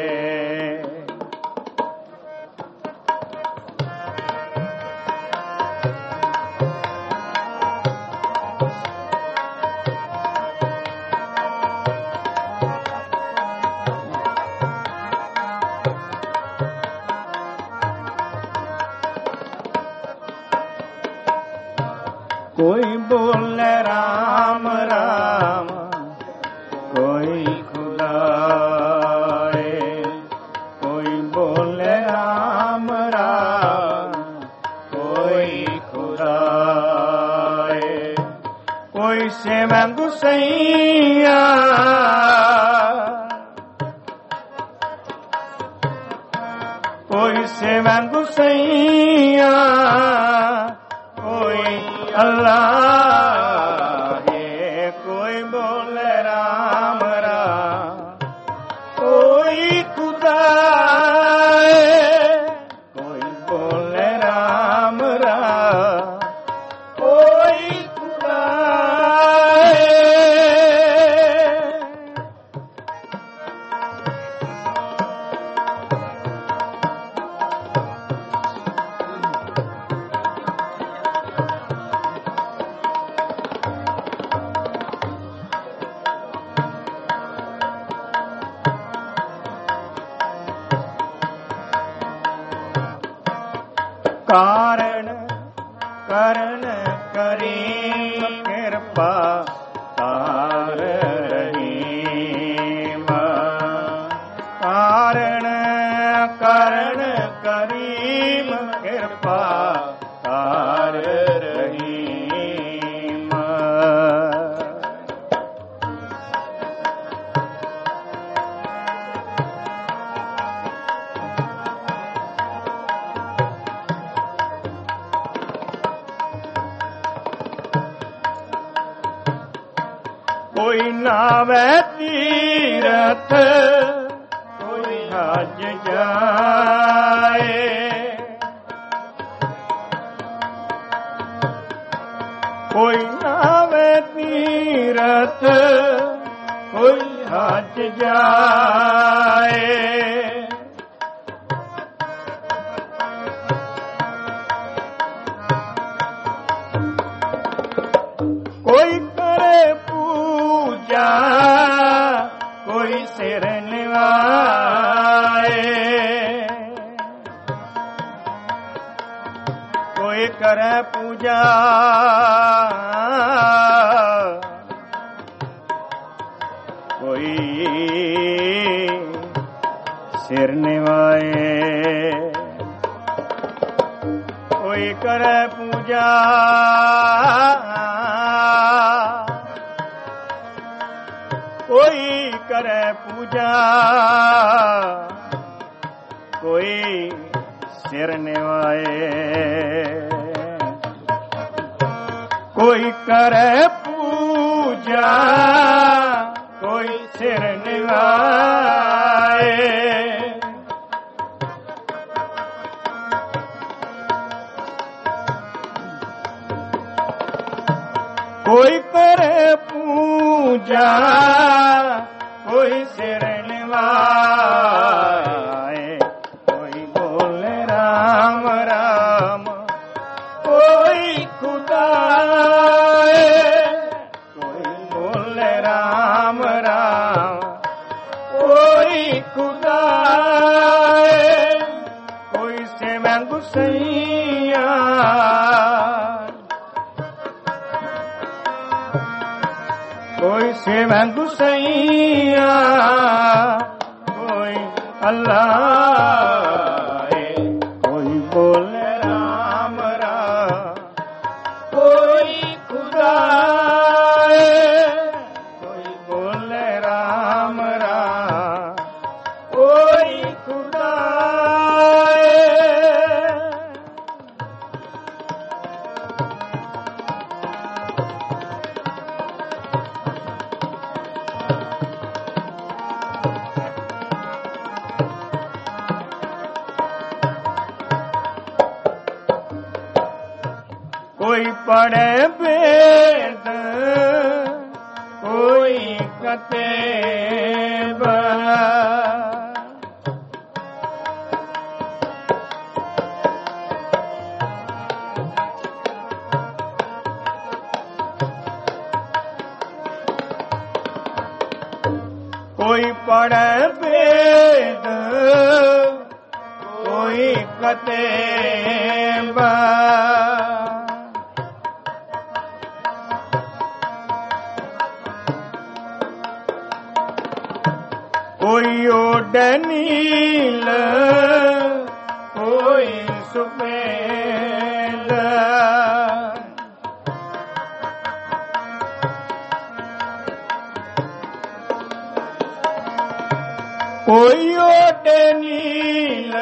कोई बोले राम राम कोई खुदा है कोई सेवा गुसैया कोई सेवा गुसैया कोई अल्लाह है कोई बोले राम राम कोई खुदा है कोई बोले राम राम कोई खुदा है। कारण करण करीम कृपा तार रहीम कारण करण करीम कृपा तार रहीम। कोई नावे तीरथ कोई हज जाए कोई नावे तीरथ कोई हज जाए कोई करे पूजा कोई सिर निवाए कोई करे पूजा कोई सिर निवाए कोई करे पूजा कोई करे पूजा कोई सिर निवाए कोई करे पूजा कोई सिर निवाए कोई करे पूजा कोई सिर निवाए कोई बोले राम राम कोई खुदा है कोई बोले राम राम कोई खुदा है कोई सेवा गुसैया कोई सेवा गुसैया कोई अल्लाह है कोई बोले राम राम कोई खुदा है कोई बोले राम राम कोई खुदा है। कोई पढ़े वेद कोई कतेब कोई पढ़े वेद कोई कतेब कोई ओडनील कोई सुपेद कोई ओटे नील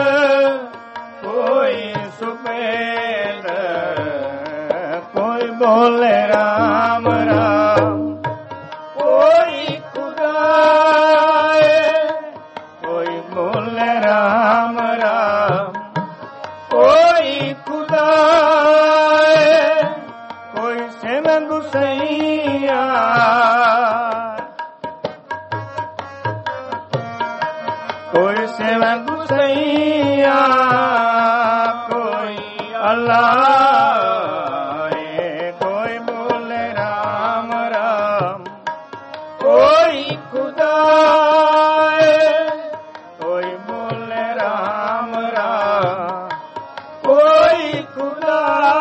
कोई सुपेद कोई बोले राम राम कोई खुदाए कोई बोले राम राम कोई खुदाए कोई से मैं गुसैया कोई से मैं गुसैया कोई अल्लाह कोई बोले राम राम कोई खुदा कोई बोले राम राम कोई खुदा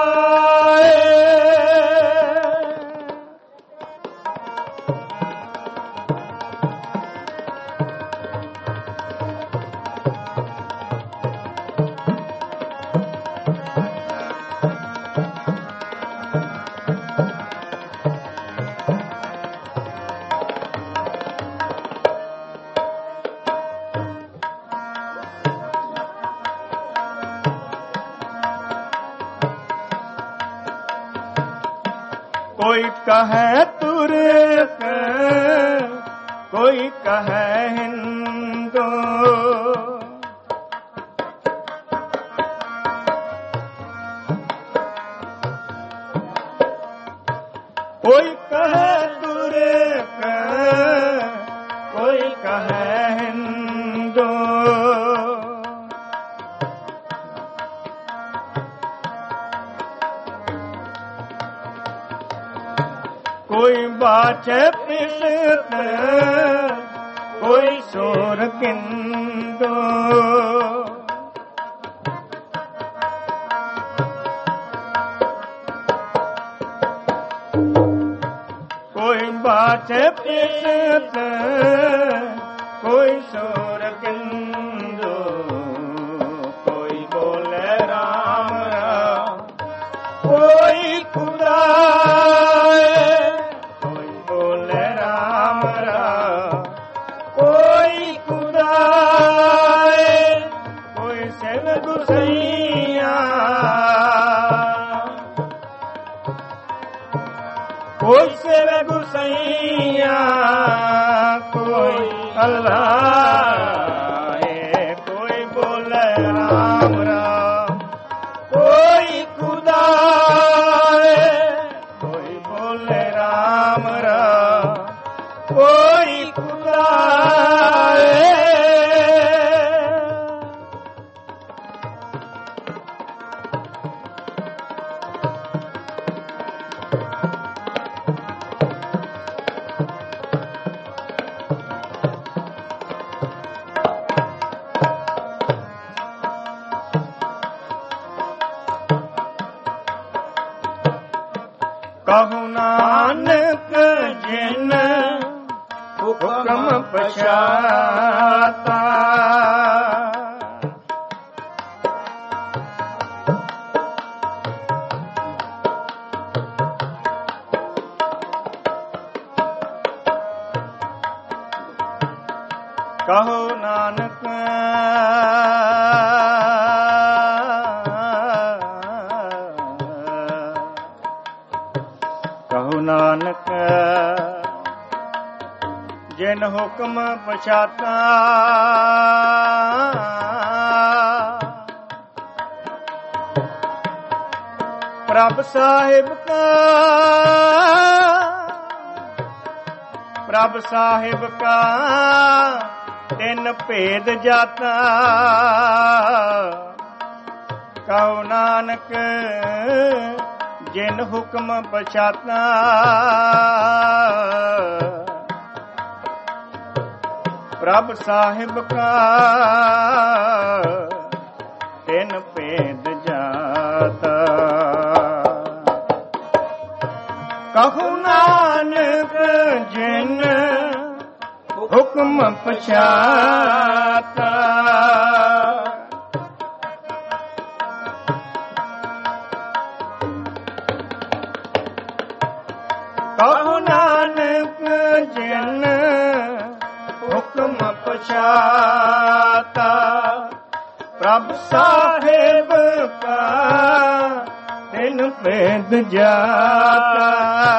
कोई कहे तुर्क कोई कहे हिंदू कोई कहे तुर्क कोई कहे हिंदू कोई बाचे पिसत कोई सोर किंदो कोई बाचे पिसत कोई सोर किंदो कोई बोले राम राम कोई खुदा कोई से गुसैया कोई अल्लाह कोई बोले राम राम कोई खुदा कोई बोले राम राम कोई खुदा कहु नानक जिन हुक्म पछाता कहु नानक नानक जिन हुक्म पछाता प्रभ साहिब का प्रभ साहिब का तिन भेद जाता कहो नानक जिन हुक्म पछाता प्रभ साहिब का तिन भेद जाता कहु नानक जिन हुक्म पछाता कहु नानक जिन हुक्म ਪਛਾਤਾ ਪ੍ਰਭ ਸਾਹਿਬ ਕਾ ਤਿਨ ਭੇਦ ਜਾਤਾ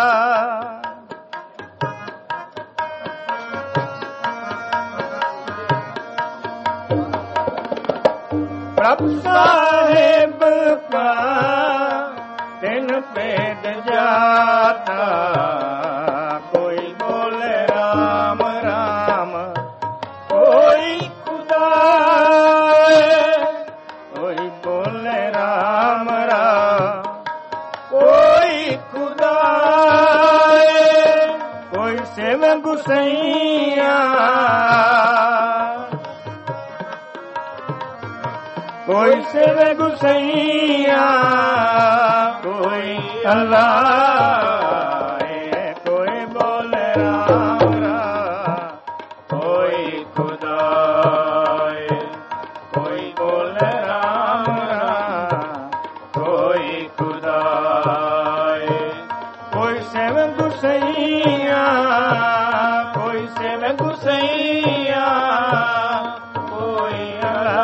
ਪ੍ਰਭ ਸਾਹਿਬ ਕਾ ਤਿਨ ਭੇਦ ਜਾਤਾ ਕੋਈ ਬੋਲੇ ਰਾਮ ਰਾਮ ਕੋਈ ਖੁਦਾਏ ਕੋਈ ਬੋਲੇ ਰਾਮ ਰਾਮ ਕੋਈ ਖੁਦਾਏ ਕੋਈ ਸਿਵ ਗੁਸਈਆ ਕੋਈ ਸਿਵ ਗੁਸਈਆ ਕੋਈ ਅੱਲਾ ਕੋਈ ਬੋਲੇ ਰਾਮ ਰਾਮ ਕੋਈ ਖੁਦਾਏ ਕੋਈ ਬੋਲੇ ਰਾਮ ਰਾਮ ਕੋਈ ਖੁਦਾਏ ਕੋਈ ਸਿਵ ਗੁਸਈਆ ਕੋਈ ਸਿਵ ਗੁਸਈਆ ਕੋਈ ਅੱਲਾ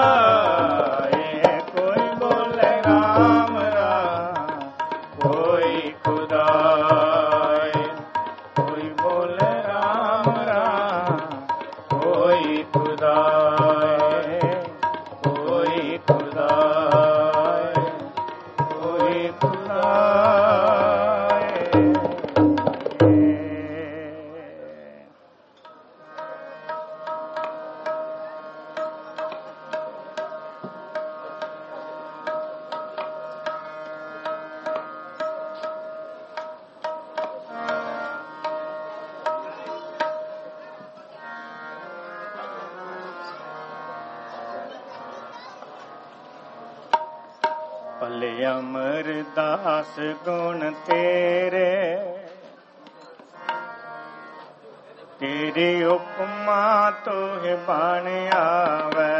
ਭਲੇ ਅਮਰਦਾਸ ਗੁਣ ਤੇਰੇ ਤੇਰੀ ਉਪਮਾ ਤੋਹਿ ਬਣ ਆਵੈ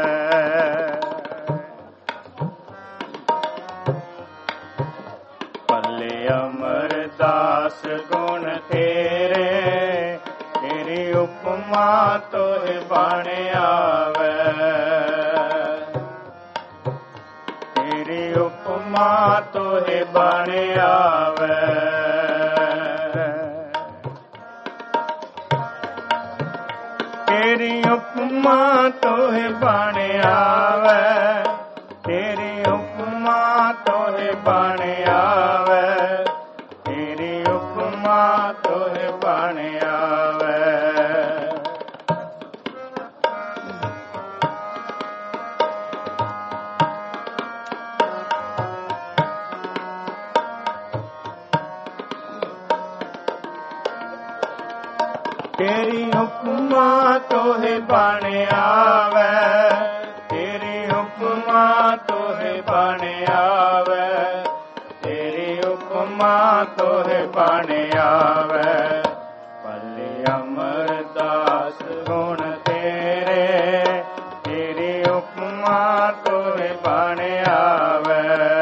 ਭਲੇ ਅਮਰਦਾਸ ਗੁਣ ਤੇਰੇ ਤੇਰੀ ਉਪਮਾ ਤੋਹਿ ਬਣ ਆਵੈ ਉਪਮਾ ਤੋਹਿ ਬਣ ਆਵੈ ਤੇਰੀ ਉਪਮਾ ਤੋਹਿ ਬਣ ਆਵੈ ਤੇਰੀ ਉਪਮਾ ਤੋਹਿ ਬਣ ਆਵੈ ਤੇਰੀ ਉਪਮਾ ਤੋਹਿ ਬਣ ਆਵੈ ਤੇਰੀ ਉਪਮਾ ਤੋਹਿ ਬਣ ਆਵੈ ਤੇਰੀ ਉਪਮਾ ਤੋਹਿ ਬਣ ਆਵੈ ਤੇਰੀ ਉਪਮਾ ਤੋਹਿ ਬਣ ਆਵੈ ਭਲੇ ਅਮਰਦਾਸ ਗੁਣ ਤੇਰੇ ਤੇਰੀ ਉਪਮਾ ਤੋਹਿ ਬਣ ਆਵੈ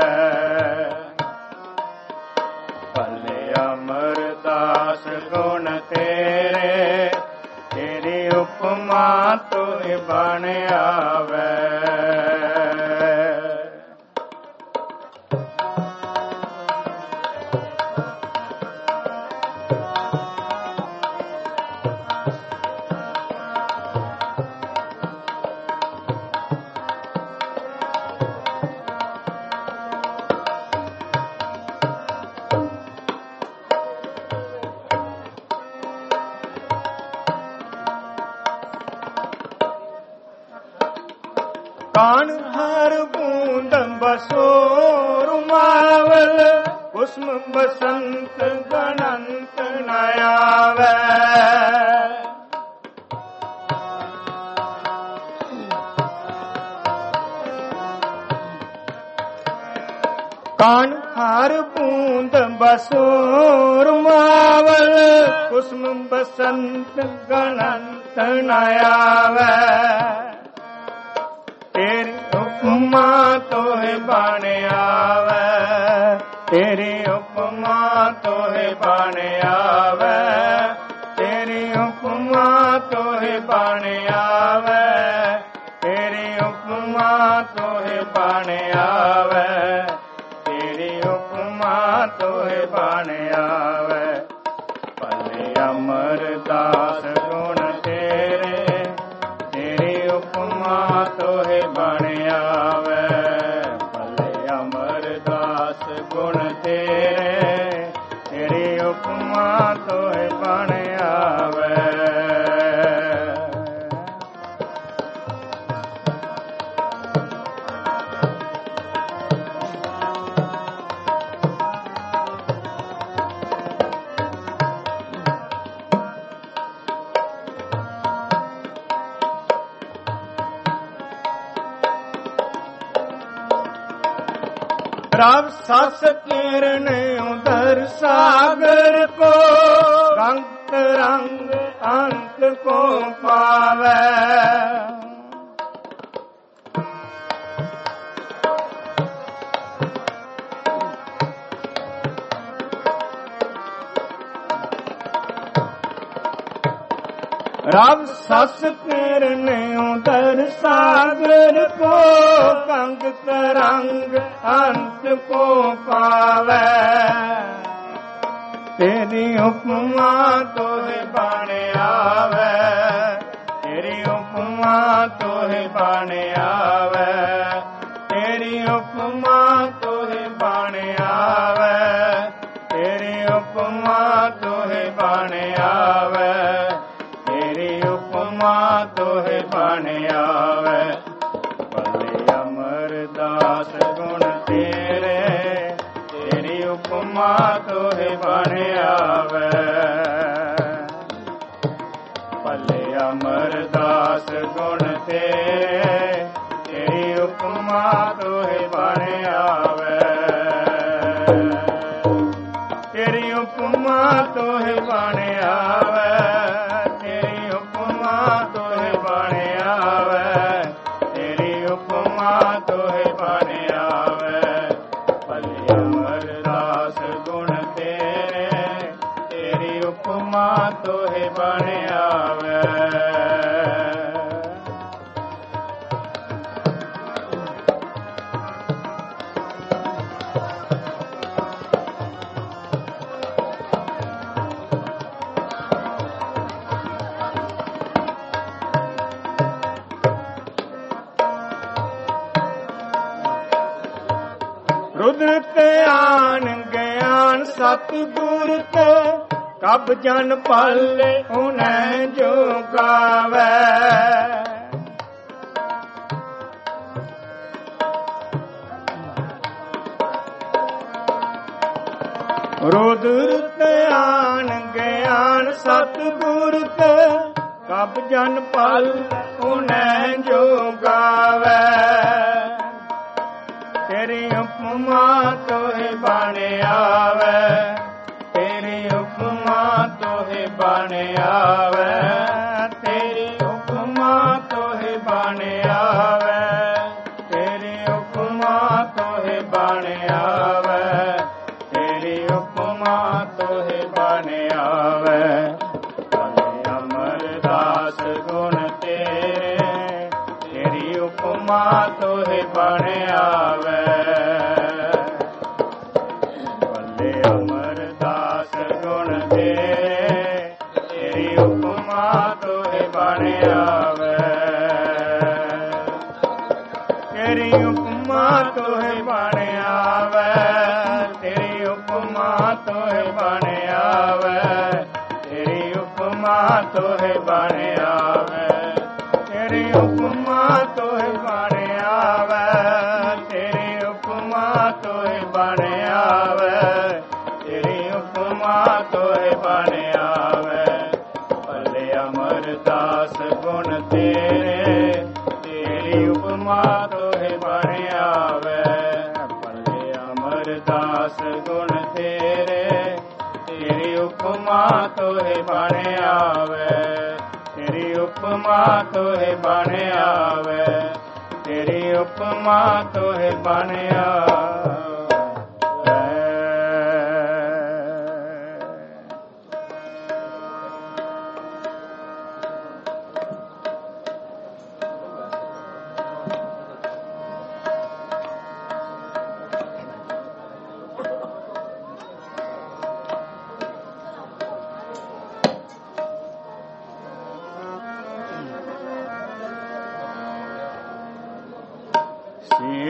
ਭਲੇ ਅਮਰਦਾਸ ਗੁਣ ਤੇਰੇ ਤੇਰੀ ਉਪਮਾ ਤੋਹਿ ਬਣ ਆਵੈ ਕਾਣ ਹਰ ਬੂੰਦ ਬਸੋ ਰੁਮਾਵਲ ਕੁਸਮ ਬਸੰਤ ਗਣੰਤ ਨ ਆਵੈ ਕਾਣ ਹਰ ਬੂੰਦ ਬਸੋ ਰੁਮਾਵਲ ਕੁਸਮ ਬਸੰਤ ਗਣੰਤ ਨ ਆਵੈ ਤੇਰੀ ਉਪਮਾ ਤੋਹਿ ਬਣ ਆਵੈ ਤੇਰੀ ਉਪਮਾ ਤੋਹਿ ਬਣ ਆਵੈ ਤੇਰੀ ਉਪਮਾ ਤੋਹਿ ਬਣ ਆਵੈ ਉਪਮਾ ਤੋਹਿ ਬਣ ਆਵੈ। ਭਲੇ ਅਮਰਦਾਸ ਗੁਣ ਤੇਰੇ, ਤੇਰੀ ਉਪਮਾ ਤੋਹਿ ਬਣ ਆਵੈ। ਭਲੇ ਅਮਰਦਾਸ ਗੁਣ ਤੇਰੇ, ਤੇਰੀ ਉਪਮਾ ਤੋਹਿ ਬਣ ਆਵੈ। ਪ੍ਰਭ ਸਸ ਕਿਰਨ ਉਦਰ ਸਾਗਰ ਕੋ, ਰੰਗ ਰੰਗ ਅੰਤ ਕੋ ਪਾਵੈ। ਰਬ ਸਸ ਕਿਰਨ ਉਦਰ ਸਾਗਰ ਕੋ, ਕੰਗ ਤਰੰਗ ਅੰਤ ਕੋ ਪਾਵੈ। ਤੇਰੀ ਉਪਮਾ ਤੋਹਿ ਬਣ ਆਵੈ। ਤੇਰੀ ਉਪਮਾ ਤੋਹਿ ਬਣ ਆਵੈ। ਤੇਰੀ ਉਪਮਾ ਤੋਹਿ ਬਣ ਆਵੈ। ਤੇਰੀ ਉਪਮਾ ਤੋਹਿ ਬਣ ਆਵੈ। ਤੇਰੀ ਉਪਮਾ ਤੋਹਿ ਬਣ ਆਵੈ। ਭਲੇ ਅਮਰਦਾਸ ਗੁਣ ਤੇਰੇ, ਤੇਰੀ ਉਪਮਾ ਤੋਹਿ ਬਣ ਆਵੈ। ਭਲੇ ਅਮਰਦਾਸ ਗੁਣ ਤੇਰੇ, ਤੇਰੀ ਉਪਮਾ ਤੋਹਿ ਬਣ ਆਵੈ। ਤੇਰੀ ਉਪਮਾ ਤੋਹਿ ਬਣ ਆਵੈ। ਤੇਰੀ ਉਪਮਾ ਤੋਹਿ ਬਣ ਆਵੈ। ਤੇਰੀ ਉਪਮਾ ਤੋਹਿ ਬਣ ਆਵੈ। ਭਲੇ ਅਮਰਦਾਸ ਗੁਣ ਤੇਰੇ, ਤੇਰੀ ਉਪਮਾ ਤੋਹਿ ਬਣ ਆਵੈ। ਰੁਦਰ ਧਿਆਨ ਗਿਆਨ ਸਤਿਗੁਰ ਤੇ, ਕਬ ਜਨ ਪਲ ਹੁਨੈ ਜੋ ਗਾਵੈ। ਰੁਦਰ ਧਿਆਨ ਗਿਆਨ ਸਤਿਗੁਰ ਤੇ, ਕਬ ਜਨ ਪਲ ਹੁਨੈ ਜੋ ਗਾਵੈ। ਤੇਰੀ ਉਪਮਾ ਤੋਹਿ ਬਣ ਆਵੈ। ਤੇਰੀ ਉਪਮਾ ਤੋਹਿ ਬਣ ਆਵੈ। ਤੇਰੀ ਉਪਮਾ ਤੋਹਿ ਬਣ ਆਵੈ। ਤੇਰੀ ਉਪਮਾ ਤੋਹਿ ਬਣ ਆਵੈ। ਤੇਰੀ ਉਪਮਾ ਤੋਹਿ ਬਣ ਆਵੈ। ਭਲੇ ਅਮਰਦਾਸ ਗੁਣ ਤੇਰੇ, ਤੇਰੀ ਉਪਮਾ ਤੋਹਿ ਬਣ ਆਵੈ। ਭਲੇ ਅਮਰਦਾਸ ਗੁਣ ਤੇਰੇ, ਤੇਰੀ ਉਪਮਾ ਤੋਹਿ ਬਣ ਆਵੈ। ਤੇਰੀ ਉਪਮਾ ਤੋਹਿ ਬਣ ਆਵੈ। ਤੇਰੀ ਉਪਮਾ ਤੋਹਿ ਬਣ ਆਵੈ। ਤੇਰੀ ਉਪਮਾ ਤੋਹਿ ਬਣ ਆਵੈ। ਤੇਰੀ ਉਪਮਾ ਤੋਹਿ ਬਣ ਆਵੈ। ਤੇਰੀ ਉਪਮਾ ਤੋਹਿ ਬਣ ਆਵੈ। ਤੇਰੀ ਉਪਮਾ ਤੋਹਿ ਬਣ ਆਵੈ। ਭਲੇ ਅਮਰਦਾਸ ਗੁਣ ਤੇਰੇ, ਤੇਰੀ ਉਪਮਾ ਤੋਹਿ ਬਣ ਆਵੈ। ਭਲੇ ਅਮਰਦਾਸ ਗੁਣ ਤੇਰੇ, ਤੇਰੀ ਉਪਮਾ ਤੋਹਿ ਬਣ ਆਵੈ। ਤੇਰੀ ਉਪਮਾ ਤੋਹਿ ਬਣ ਆਵੈ। ਤੇਰੀ ਉਪਮਾ ਤੋਹਿ ਬਣ ਆਵੈ।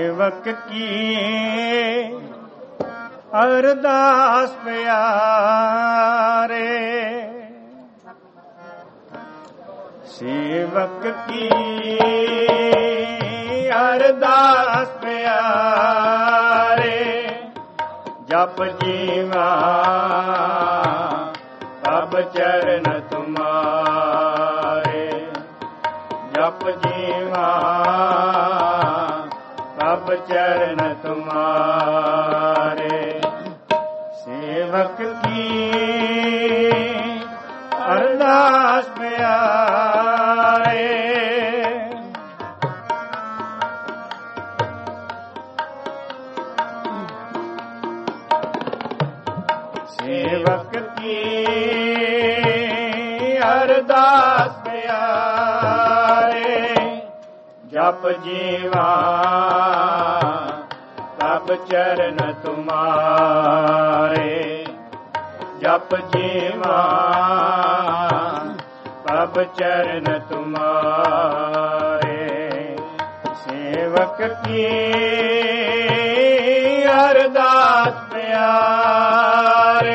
सेवक की अरदास प्यारे, सेवक की अरदास प्यारे, जप जीवा तब चरण तुम्हारे, जप जीवा तब चरण तुम्हारे। सेवक की अरदास प्यारे, सेवक की अरदास प्यारे, जप जीवा तब चरण तुम्हारे, जप जीवा तब चरण तुम्हारे। सेवक की अरदास प्यारे,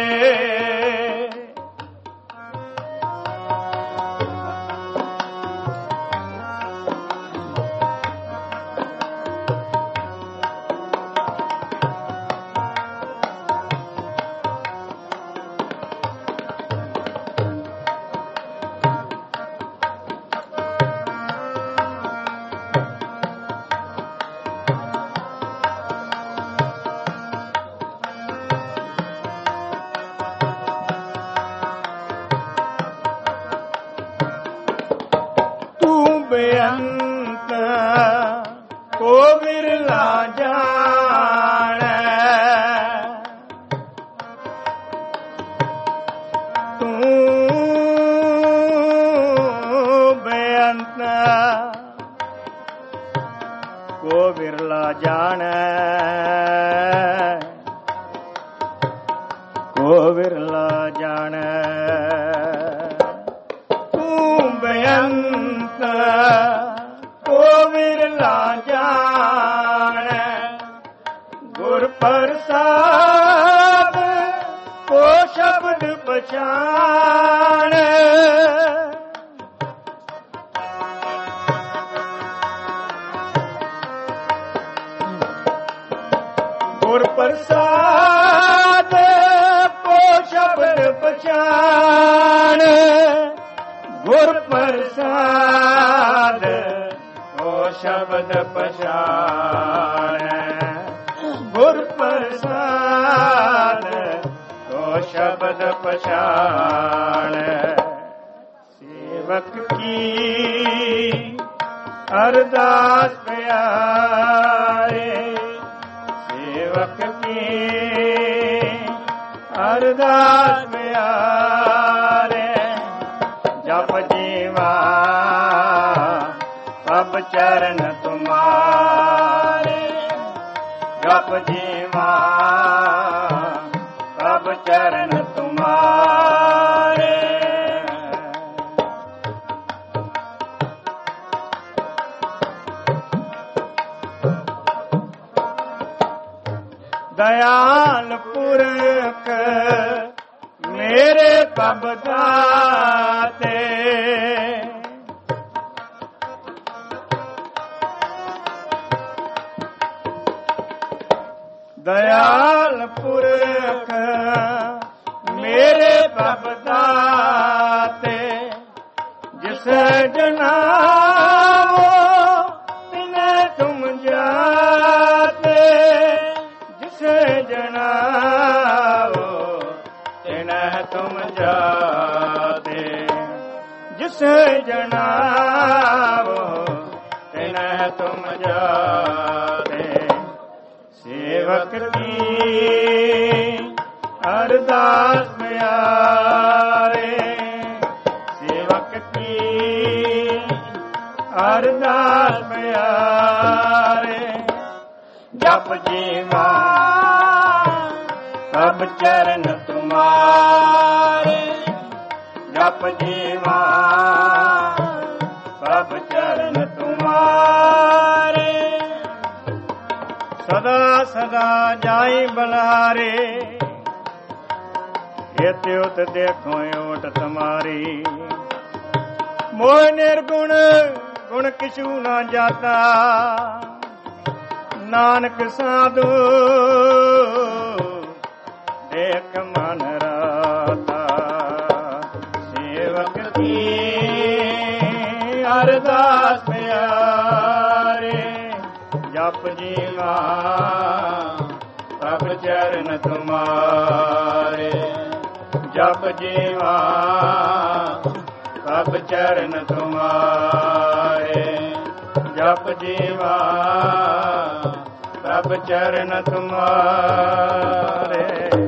बेअंत को बिरला जाने, तू बेअंत को बिरला जाने, को बिरला जाने, तू बेअंत को बिरला जाने, गुर प्रसाद को शब्द पहचाने, गुर प्रसाद को शब्द पहचाने, गुर प्रसाद को शब्द पहचाने, गुर प्रसाद को शब्द पहचाने। सेवक की अरदास प्यारे, सेवक की अरदास प्यारे, जप जीवा तब चरण तुम्हारे, जप जीवा तब चरण तुम्हारे। दयाल पुरख मेरे कब दाते, दयाल पुरख मेरे कब दाते, जिसे जनावो तिन्हें तुम जाते, जिसे जनावो तिन्हें तुम जाते, जिसे जनावो तिन्हें तुम जाते। सेवक की अरदास प्यारे, सेवक की अरदास प्यारे, जप जीवा तब चरण तुम्हारे, जप जीवा तब चरण तुम्हारे। ਸਦਾ ਸਦਾ ਜਾਈ ਬਲਾਰੇ ਇਤਿ ਉਤ ਦੇਖੋ ਓਟ ਤੁਮਾਰੀ ਮੋਹ ਨਿਰਗੁਣ ਗੁਣ ਕਿਛੂ ਨਾ ਜਾਤਾ ਨਾਨਕ ਸਾਧੂ ਦੇਖ ਮਨ ਰਾਤਾ ਸੇਵਕ ਕੀ ਅਰਦਾਸ ਪਿਆਰੇ ਜਪ ਜੀਵਾ ਪ੍ਰਭ ਚਰਨ ਤੁਮਾਰੇ ਜਪ ਜੀਵਾ ਪ੍ਰਭ ਚਰਨ ਤੁਮਾਰੇ ਜਪ ਜੀਵਾ ਪ੍ਰਭ ਚਰਨ ਤੁਮਾਰੇ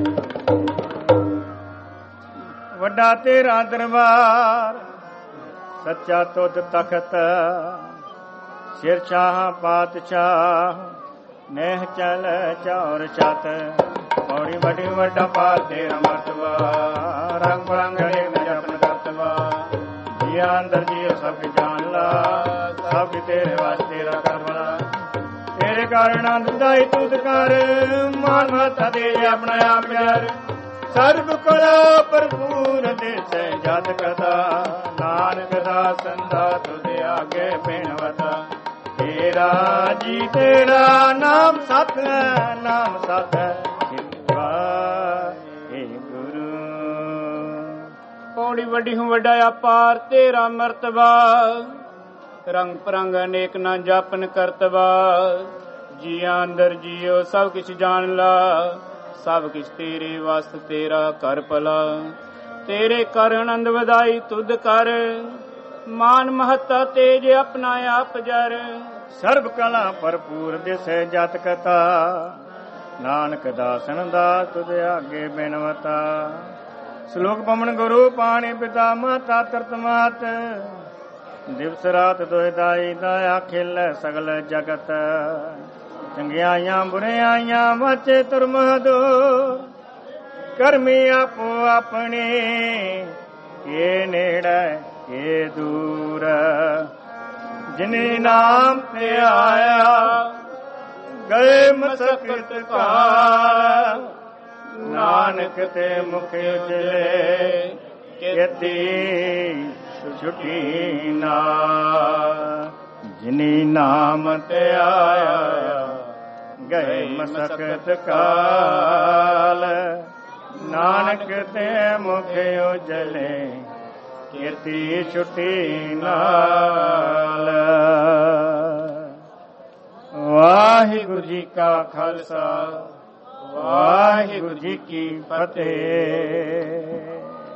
ਵੱਡਾ ਤੇਰਾ ਦਰਬਾਰ ਸੱਚਾ ਤੁਧ ਤਖਤ ਸਿਰ ਸ਼ਾਹ ਪਾਤਸ਼ਾਹ ਨਹਿ ਚਲ ਚੌਰ ਛਤ ਪੌੜੀ ਵੱਡੀ ਵੱਡਾ ਪਾਰ ਤੇਰਾ ਮਰਤਬਾ ਰੰਗ ਬਰੰਗੜੇ ਮੈਂ ਜਪਨ ਕਰਤਵਾ ਜੀ ਅੰਦਰ ਜੀ ਸਭ ਜਾਣ ਲਾ ਸਭ ਤੇਰੇ ਵਾਸਤੇ ਤੇਰਾ ਕਰਮਲਾ ਤੇਰੇ ਕਾਰਨ ਆਨੰਦਾਈ ਤੁਧ ਕਰ ਮਾਨ ਮਤਾ ਦੇ ਆਪਣਾ ਆਪ ਜਰ ਸਰਬ ਕਲਾ ਭਰਪੂਰ ਦੇਸੈ ਜਤ ਕਥਾ ਨਾਨਕ ਦਾ ਸੰਦਾ ਤੁਧ ਆਗੇ ਬਿਨਵਤਾ ਤੇਰਾ ਜੀ ਤੇਰਾ ਨਾਮ ਸਤ ਨਾਮ ਸਤ ਕਿਰਪਾ ਏ ਗੁਰੂ ਪੌੜੀ ਵੱਡੀ ਹੂੰ ਵੱਡਾ ਅਪਾਰ ਤੇਰਾ ਮਰਤਬਾ ਰੰਗ ਪਰੰਗ ਅਨੇਕ ਨਾ ਜਾਪਨ ਕਰਤਵਾ ਜੀਆਂ ਅੰਦਰ ਜੀਓ ਸਭ ਕਿਛ ਜਾਣ ਲਾ ਸਭ ਕਿਛ ਤੇਰੇ ਵਸਤ ਤੇਰਾ ਕਰ ਭਲਾ ਤੇਰੇ ਕਰ ਆਨੰਦ ਵਧਾਈ ਤੁਧ ਕਰ ਮਾਨ ਮਹੱਤਾ ਤੇਜ ਆਪਣਾ ਆਪ ਜਰ ਸਰਬ ਕਲਾ ਭਰਪੂਰ ਦਿਸੈ ਜਤ ਕਥਾ ਨਾਨਕ ਦਾਸਨ ਦਾ ਤੁਧ ਆਗੇ ਬਿਨਵਤਾ ਸ਼ਲੋਕ ਪਵਨ ਗੁਰੂ ਪਾਣੀ ਪਿਤਾ ਮਾਤਾ ਤਰਤ ਮਾਤ ਦਿਵਸ ਰਾਤ ਦੁਇਦਾਈ ਦਇਆ ਖਿਲ ਸਗਲ ਜਗਤ ਚੰਗਿਆਈਆਂ ਬੁਰਿਆਈਆਂ ਵਾਚੇ ਤੁਰਮਦੋ ਕਰਮੀ ਆਪੋ ਆਪਣੇ ਇਹ ਨੇੜੇ ਇਹ ਦੂਰ ਜਿਨੇ ਨਾਮ ਤੇ ਆਇਆ ਗਏ ਮਸਕਤ ਕਾਲ ਨਾਨਕ ਤੇ ਮੁਖ ਉਜਲੇ ਕਿਤੀ ਛੁਟੀ ਨਾ ਜਿਨੇ ਨਾਮ ਤੇ ਆਇਆ ਗਏ ਮਸਕਤ ਕਾਲ ਨਾਨਕ ਤੇ ਮੁਖ ਉਜਲੇ ਕਿਤੀ ਛੁਟੀ ਨਾਲ ਵਾਹਿਗੁਰੂ ਜੀ ਕਾ ਖਾਲਸਾ ਵਾਹਿਗੁਰੂ ਜੀ ਕੀ ਫਤਿਹ।